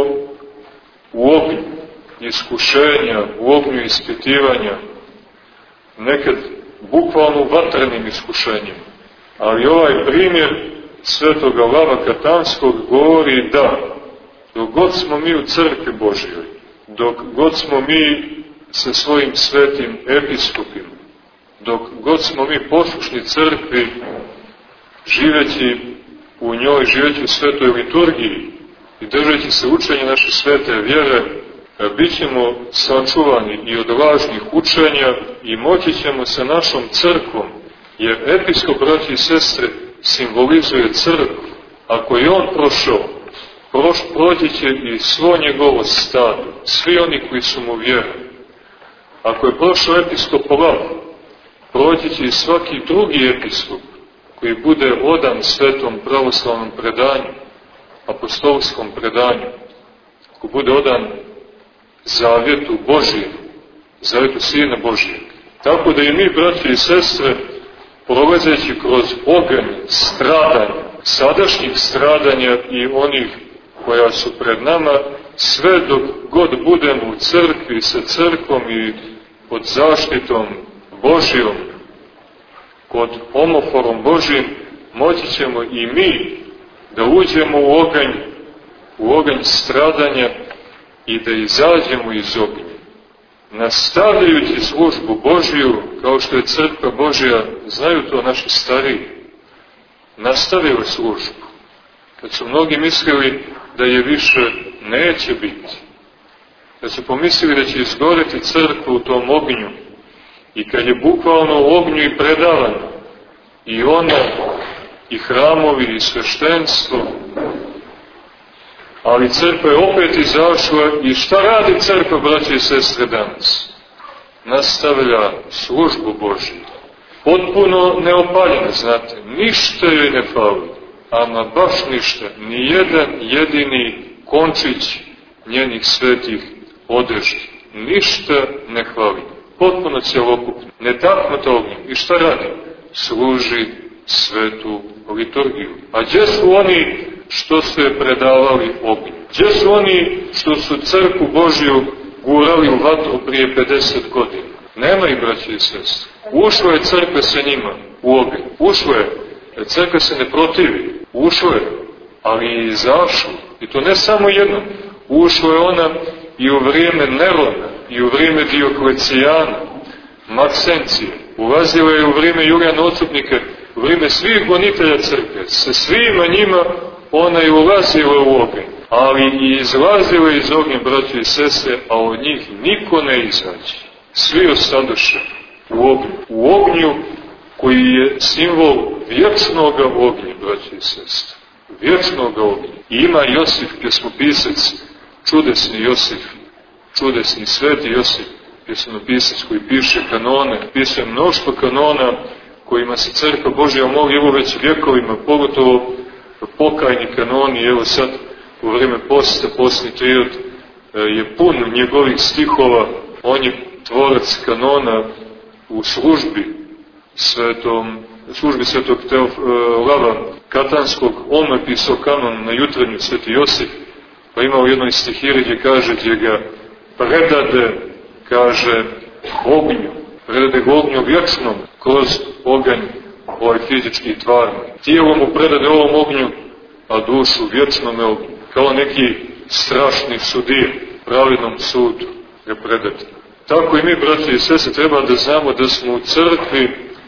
C: u ognju iskušenja, u ognju ispitivanja, nekad bukvalno vatrenim iskušenjima. Ali ovaj primjer svetoga Lava Katanskog govori da dok god smo mi u crkvi Božjoj, dok god smo mi sa svojim svetim episkopima, dok god smo mi poslušni crkvi, živeći u njoj, živeći u svetoj liturgiji i držeći se učenja naše svete vjere, bit ćemo sačuvani i od lažnih učenja i moći ćemo sa našom crkvom, jer episkop, braći i sestre, simbolizuje crkvu. Ako je on prošao, proš, proći će i svo njegovo stado, svi oni koji su mu vjerni. Ako je prošao episkop Lav, proći će i svaki drugi episkop koji bude odan svetom pravoslavnom predanju, apostolskom predanju, ko bude odan zavjetu Božijem, zavjetu Sina Božijeg. Tako da i mi, braći i sestre, prolazeći kroz oganj stradanja, sadašnjih stradanja i onih koja su pred nama, sve dok god budemo u crkvi, sa crkvom i pod zaštitom Božijom, pod omoforom Božijim, moći ćemo i mi da uđemo u oganj, u oganj stradanja i da izađemo iz ognja. Nastavljajući službu Božiju, kao što je crkva Božja, znaju to naši stariji, nastavili službu. Kad su mnogi mislili da je više neće biti, da su pomislili da će izgoreti crkva u tom ognju, i kad je bukvalno u ognju i predavano, i ona, i hramovi, i sveštenstvo, ali crkva je opet izašla. I šta radi crkva, braće i sestre, danas? nastavlja službu Božju. Potpuno neopaljena, znate, ništa joj ne fali, ama baš ništa, ni jedan jedini končić njenih svetih odeždi. Ništa ne hvali, potpuno cjelokupno, netaknuta ognjem. I šta radi? Služi svetu liturgiju. A gdje su oni što su je predavali ognju? Gdje su oni što su crkvu Božju gurali u vatru prije pedeset godina? Nema ih, braće i sestre. Ušlo je crkva sa njima u ognju. Ušlo je, crkva se ne protivi. Ušlo je, ali i izašlo. I to ne samo jedno. Ušlo je ona i u vrijeme Nerona, i u vrijeme Dioklecijana, Maksencije. Ulazila je u vrijeme Julijana Odsutnika, u vrijeme svih gonitelja crkve. Sa svima njima ona je ulazila u ognju, ali i izlazila iz ognja, braći i sestre, a od njih niko ne izađe. Svi ostadoše u ognju. U ognju koji je simbol vječnoga ognja, braći i sestre. Vječnoga ognja. I ima Josif, pjesmopisac, čudesni Josif, čudesni sveti Josif, pjesmopisac koji piše kanone, piše mnoštvo kanona kojima se crkva Božja moli, evo već vjekovima, pogotovo pokajni kanoni, evo sad u vrijeme posta, postni trijod je pun njegovih stihova, on je tvorac kanona u službi svetom, službi svetog Teofila Katanskog, on je pisao kanon na jutrenju, sveti Josif, pa ima u jednoj stihiri gdje kaže, gdje ga predade, kaže, ognju, predade ga ognju vječnom, kroz oganj ovaj fizički tvarni. Tijelo mu predade ovom ognju, a dušu vječnom ognju, kao neki strašni sudija, pravednom sudu ga predati. Tako i mi, braći i sestre, treba da znamo da smo u crkvi,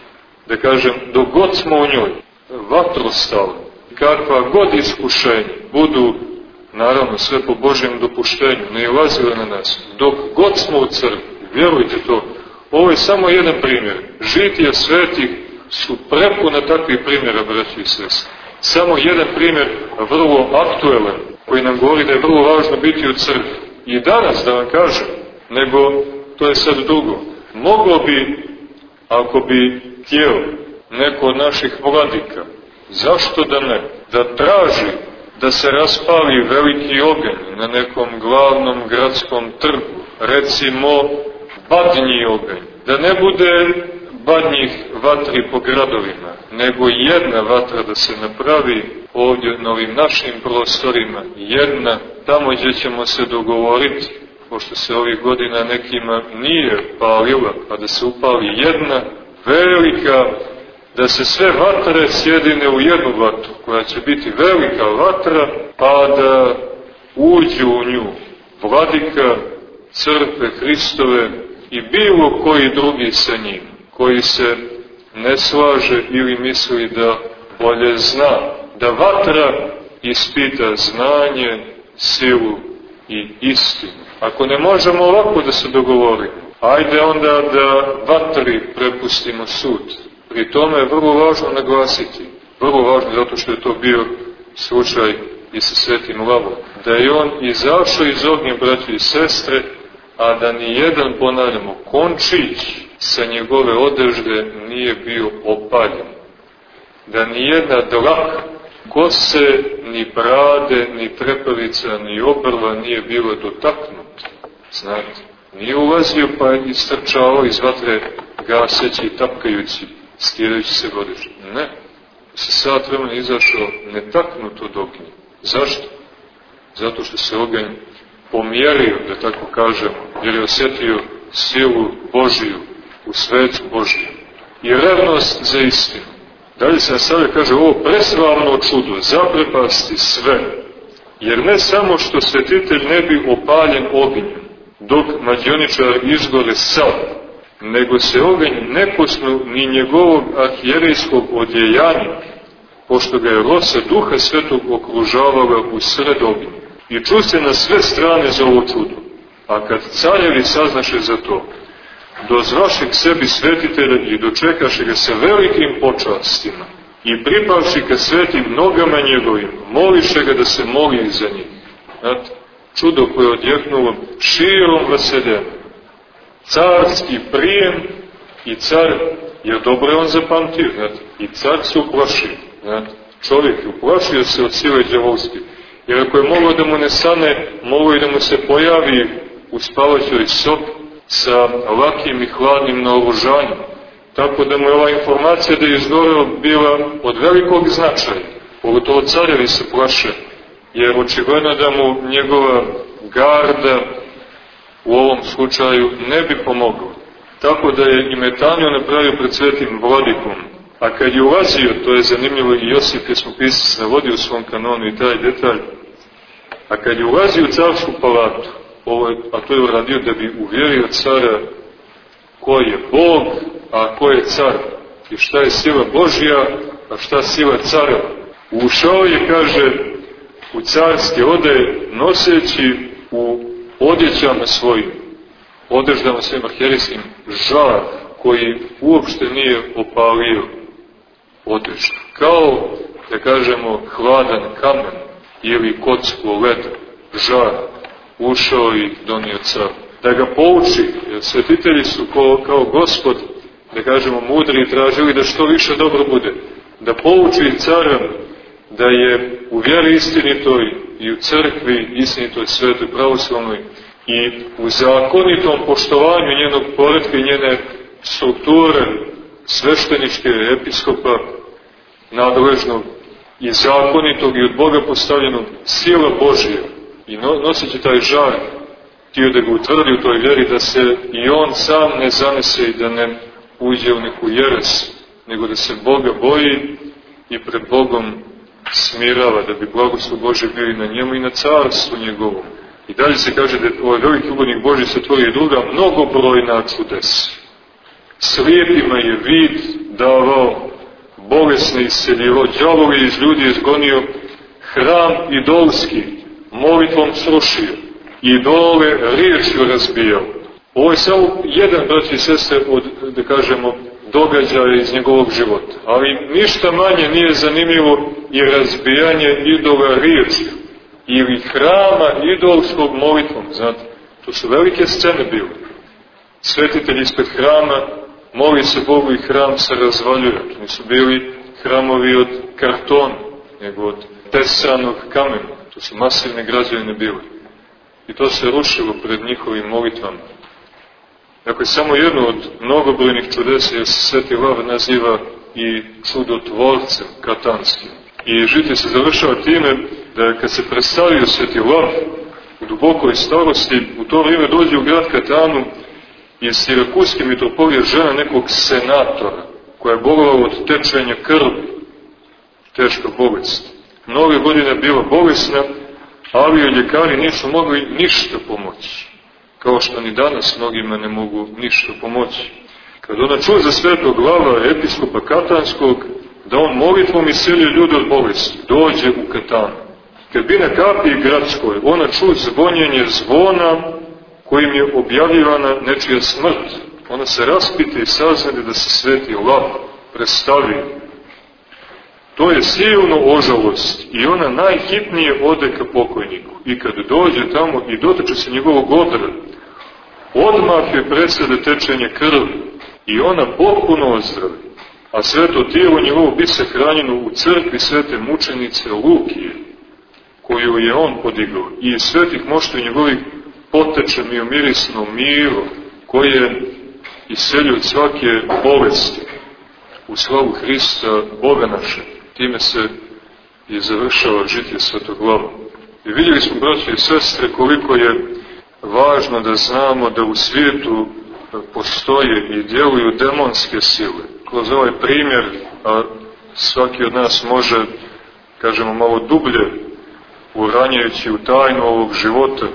C: da kažem, dok god smo u njoj, vatrostali, kakva god iskušenja budu, naravno sve po Božjem dopuštenju, ne ulazile na nas, dok god smo u crkvi, vjerujte to, ovo je samo jedan primjer. Žitija svetih su prepuna takvih primjera, braći i sestre. Samo jedan primjer, vrlo aktuelan, koji nam govori da je vrlo važno biti u crkvi. I danas, da vam kažem, nego to je sad drugo. Moglo bi, ako bi htjeo neko od naših vladika, zašto da ne, da traži da se raspali veliki oganj na nekom glavnom gradskom trgu, recimo badnji oganj, da ne bude badnjih vatri po gradovima, nego jedna vatra da se napravi ovdje na ovim našim prostorima, jedna, tamo gdje ćemo se dogovoriti, pošto se ovih godina nekima nije palila, pa da se upali jedna velika, da se sve vatre sjedine u jednu vatru, koja će biti velika vatra, pa da uđu u nju vladika, crkve Hristove i bilo koji drugi sa njim, koji se ne slaže ili misli da bolje zna, da vatra ispita znanje, silu i istinu. Ako ne možemo ovako da se dogovorimo, ajde onda da vatri prepustimo sud. Pri tome je vrlo važno naglasiti, vrlo važno zato što je to bio slučaj i sa svetim Lavom, da je on izašao iz ognja, braći i sestre, a da ni jedan, ponavljamo, končić sa njegove odežde nije bio opaljen. Da ni jedna dlaka kose, ni brade, ni trepelica, ni obrva nije bilo dotaknuta. Znate, nije ulazio pa istrčao iz vatre gaseći i tapkajući, stirajući se odežde. Ne, se sat vremena izašao netaknut od ognja. Zašto? Zato što se oganj pomjerio, da tako kažemo, jer je osjetio silu Božiju u svetu Božiju i revnost za istinu. Dalje se nastavlja, kaže, ovo preslavno čudo zaprepasti sve, jer ne samo što svetitelj ne bi opaljen ognjem, dok mađioničar izgore sav, nego se oganj ne posnu ni njegovog arhijerejskog odjejanja, pošto ga je rosa Duha Svetog okružavala u sred ognja. I ču se na sve strane za ovo čudo. A kad carjevi saznaše za to, dozvaše k sebi svetitelja i dočekaše ga sa velikim počastima i pripavši ka svetim nogama njegovim, moliše ga da se moli za njih. Znate, čudo koje je odjeknulo širom vaseljena. carski prijem i car, jer dobro je on zapamtio, znate, i car se uplašio, znate, čovjek je uplašio se od sile đavolske, jer ako je moglo da mu ne sane, moglo i da mu se pojavi u spavaćoj sobi sa lakim i hladnim naoružanjem, tako da mu je ova informacija da je izgoreo bila od velikog značaja, pogotovo carevi se plaše, jer očigledno da mu njegova garda u ovom slučaju ne bi pomogla. Tako da je i metaniju napravio pred svetim vladikom. A kad je ulazio, to je zanimljivo, i Josip Pismopisac navodi u svom kanonu i taj detalj, a kad je ulazio u carsku palatu, ovo je, a to je uradio da bi uvjerio cara ko je Bog, a ko je car, i šta je sila Božja, a šta sila cara. Ušao je, kaže, u carske odaje, noseći u odjećama svojim, odeždama svojim arhijerijskim, žar koji uopšte nije opalio odeždu. Kao, da kažemo, hladan kamen ili kocku leda, žar, ušao i donio car. Da ga pouči, jer svetitelji su kao, kao Gospod, da kažemo, mudri, tražili da što više dobro bude. Da pouči cara da je u vjeri istinitoj i u crkvi istinitoj, svetoj, pravoslavnoj i u zakonitom poštovanju njenog poretka i njene strukture svešteničke episkopa nadležnog i zakonitog i od Boga postavljenog sila Božja i noseći taj žar htio da ga utvrdi u toj vjeri, da se i on sam ne zanese i da ne uđe u neku jeres, nego da se Boga boji i pred Bogom smirava, da bi blagoslov Bože bio i na njemu i na carstvu njegovom. I dalje se kaže da ovaj veliki ugodnik Božji se tvori i druga mnogobrojna čudesa. Slijepima je vid davao, bolesne isceljivo, đavol je iz ljudi izgonio, hram idolski molitvom srušio, idole riječju razbijao. Ovo je samo jedan, braći i sestre, od, da kažemo, događaja iz njegovog života. Ali ništa manje nije zanimljivo i razbijanje idola riječju ili hrama idolskog molitvom. Znate, to su velike scene bile. Svetitelji ispred hrama moli se Bogu i hram se razvaljuje. To nisu bili hramovi od kartona, nego od tesanog kamena. To su masivne građevine bile. I to se rušilo pred njihovim molitvama. Dakle, samo jedno od mnogobrojnih čudesa, jer se Sveti Lav naziva i čudotvorcem katanskim. I žitije se završava time da kad se predstavio Sveti Lav u dubokoj starosti, u to vrijeme dođe u grad Katanu iz Sirakuske mitropolije žena nekog senatora, koja je bolovala od tečenja krvi, teška bolest. Mnoge godine je bila bolesna, ali joj ljekari nisu mogli ništa pomoći, kao što ni danas mnogima ne mogu ništa pomoći. Kad ona čuje za Svetog Lava, episkopa Katanskog, da on molitvom iscelio ljude od bolesti, dođe u Katanu. Kad bi na kapiji gradskoj ona čuje zvonjenje zvona kojim je objavljivana nečija smrt, ona se raspita i saznade da se Sveti Lav predstavi. To je silno ožalost i ona najhitnije ode ka pokojniku. I kad dođe tamo i dotače se njegovog odra, odmah je predsede tečenje krvi i ona potpuno ozdravi. A sveto tijelo njegovo bi se hranjeno u crkvi svete mučenice Lukije, koju je on podigao. I iz svetih moštva njegovih poteče miomirisno miro, koje isceljuje od svake bolesti u slavu Hrista, Boga naše. Time se i završava žitije Svetog Lava. I vidjeli smo, braće i sestre, koliko je važno da znamo da u svijetu postoje i djeluju demonske sile. Kroz ovaj primjer, a svaki od nas može, kažemo, malo dublje uranjajući u tajnu ovog života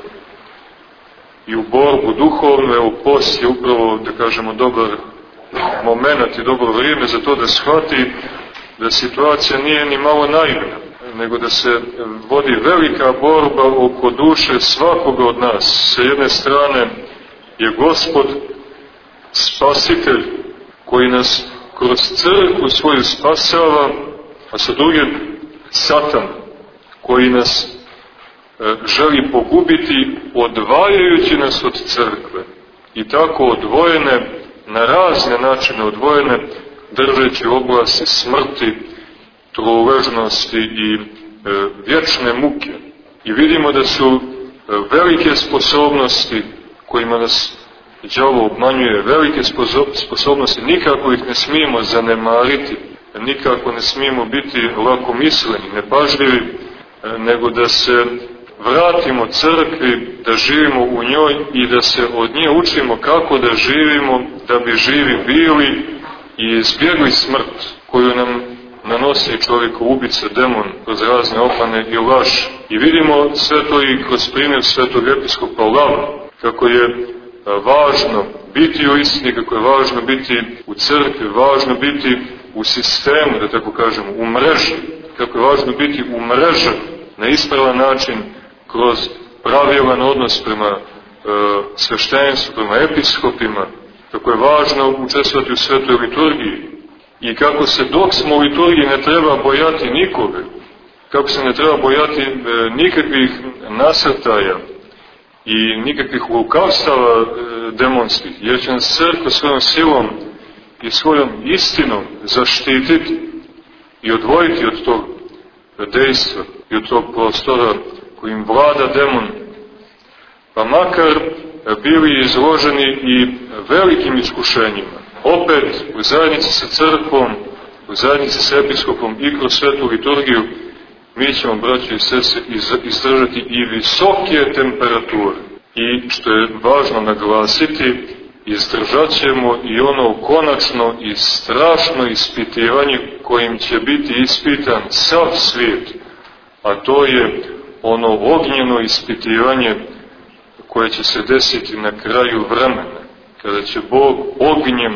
C: i u borbu duhovnu, evo post je upravo, da kažemo, dobar moment i dobro vrijeme za to da shvati da situacija nije ni malo naivna, nego da se vodi velika borba oko duše svakoga od nas. Sa jedne strane je Gospod spasitelj koji nas kroz crkvu svoju spasava, a sa druge Satan koji nas e, želi pogubiti odvajajući nas od crkve i tako odvojene, na razne načine odvojene, držeći oblasti smrti, trouležnosti i e, vječne muke. I vidimo da su e, velike sposobnosti kojima nas đavo obmanjuje, velike sposobnosti, nikako ih ne smijemo zanemariti, nikako ne smijemo biti lakomisleni, nepažljivi, nego da se vratimo crkvi, da živimo u njoj i da se od nje učimo kako da živimo, da bi živi bili i izbjegli smrt koju nam nanosi čovjeko ubica, demon, kroz razne opane i laž. I vidimo sve to i kroz primjer svetog episkopa Lava, kako je važno biti u istini, kako je važno biti u crkvi, važno biti u sistemu, da tako kažemo, u mreži, kako je važno biti u mreži na ispravan način, kroz pravilan odnos prema e, sveštenstvu, prema episkopima, kako je važno učestvovati u svetoj liturgiji i kako se dok smo u liturgiji ne treba bojati nikoga, kako se ne treba bojati e, nikakvih nasrtaja i nikakvih lukavstava e, demonskih, jer će nas crkva svojom silom i svojom istinom zaštititi i odvojiti od tog dejstva i od tog prostora kojim vlada demon, pa makar bili izloženi i velikim iskušenjima. Opet u zajednici sa crkvom, u zajednici sa episkopom i kroz svetu liturgiju mi ćemo, braći i sestre, izdržati i visoke temperature. I što je važno naglasiti, izdržat ćemo i ono konačno i strašno ispitivanje kojim će biti ispitan sav svijet, a to je ono ognjeno ispitivanje koje će se desiti na kraju vremena, kada će Bog ognjem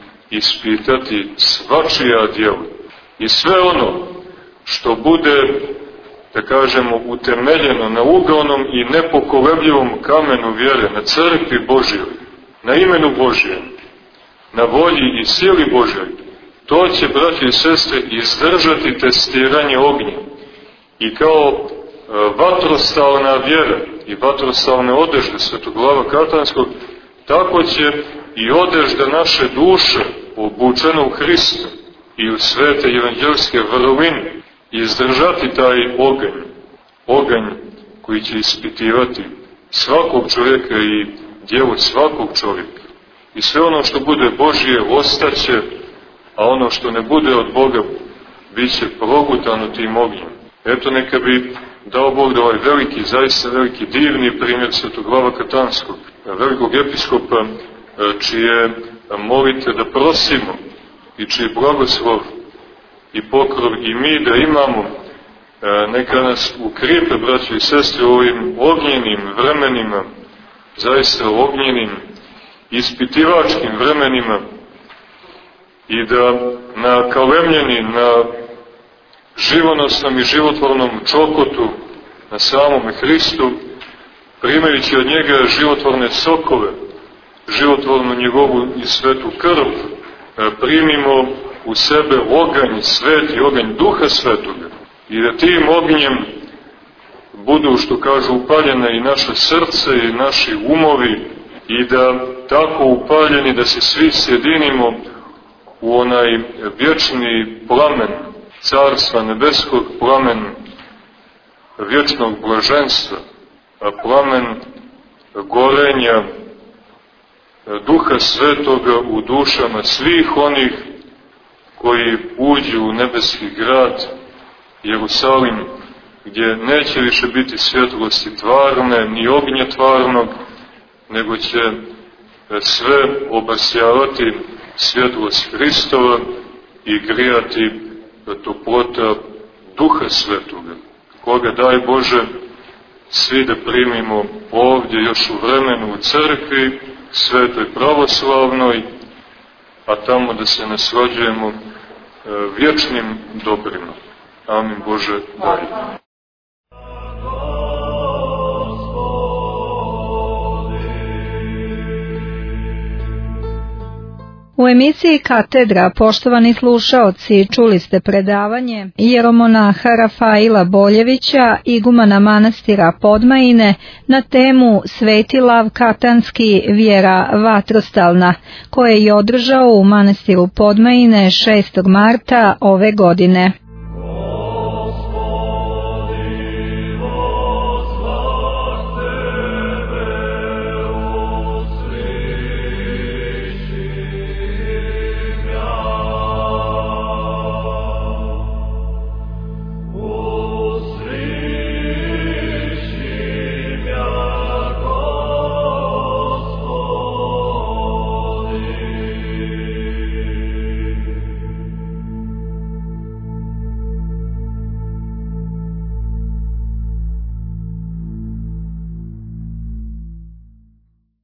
C: ispitati svačija djela. I sve ono što bude, da kažemo, utemeljeno na ugaonom i nepokolebljivom kamenu vjere, na crkvi Božjoj, na imenu Božjem, na volji i sili Božjoj, to će, braći i sestre, izdržati testiranje ognjem. I kao vatrostalna vjera i vatrostalne odežde svetog glava Katanskog, tako će i odežda naše duše, obučena u Hristu i u svete evanđelske vrline, izdržati taj oganj, oganj koji će ispitivati svakog čovjeka i djelo svakog čovjeka. I sve ono što bude Božje ostaće, a ono što ne bude od Boga bit će progutano tim ognjem. Eto, neka bi dao Bog da ovaj veliki, zaista veliki, divni primjer svetog glava Katanskog, velikog episkopa, čije molite da prosimo i čiji blagoslov i pokrov i mi da imamo, neka nas ukripe, braći i sestre, u ovim ognjenim vremenima, zaista ognjenim, ispitivačkim vremenima, i da na kalemljeni, na živonosnom i životvornom čokotu, na samome Hristu, primajući od njega životvorne sokove, životvornu njegovu i svetu krv, primimo u sebe oganj, sveti oganj Duha Svetoga, i da tim ognjem budu, što kažu, upaljena i naše srce i naši umovi, i da tako upaljeni da se svi sjedinimo u onaj vječni plamen Carstva nebeskog, plamen vječnog blaženstva, a plamen gorenja Duha Svetoga u dušama svih onih koji uđu u nebeski grad Jerusalim, gdje neće više biti svjetlosti tvarne, ni ognja tvarnog, nego će sve obasjavati svjetlost Hristova i grijati toplota Duha Svetoga, koga, daj Bože, svi da primimo ovdje još u vremenu u crkvi, svetoj pravoslavnoj, a tamo da se naslađujemo vječnim dobrima. Amin Bože, daj.
B: U emisiji Katedra, poštovani slušaoci, čuli ste predavanje jeromonaha Rafaila Boljevića, igumana manastira Podmajine, na temu Sveti Lav Katanski, vjera vatrostalna, koje je održao u manastiru Podmajine šestog marta ove godine.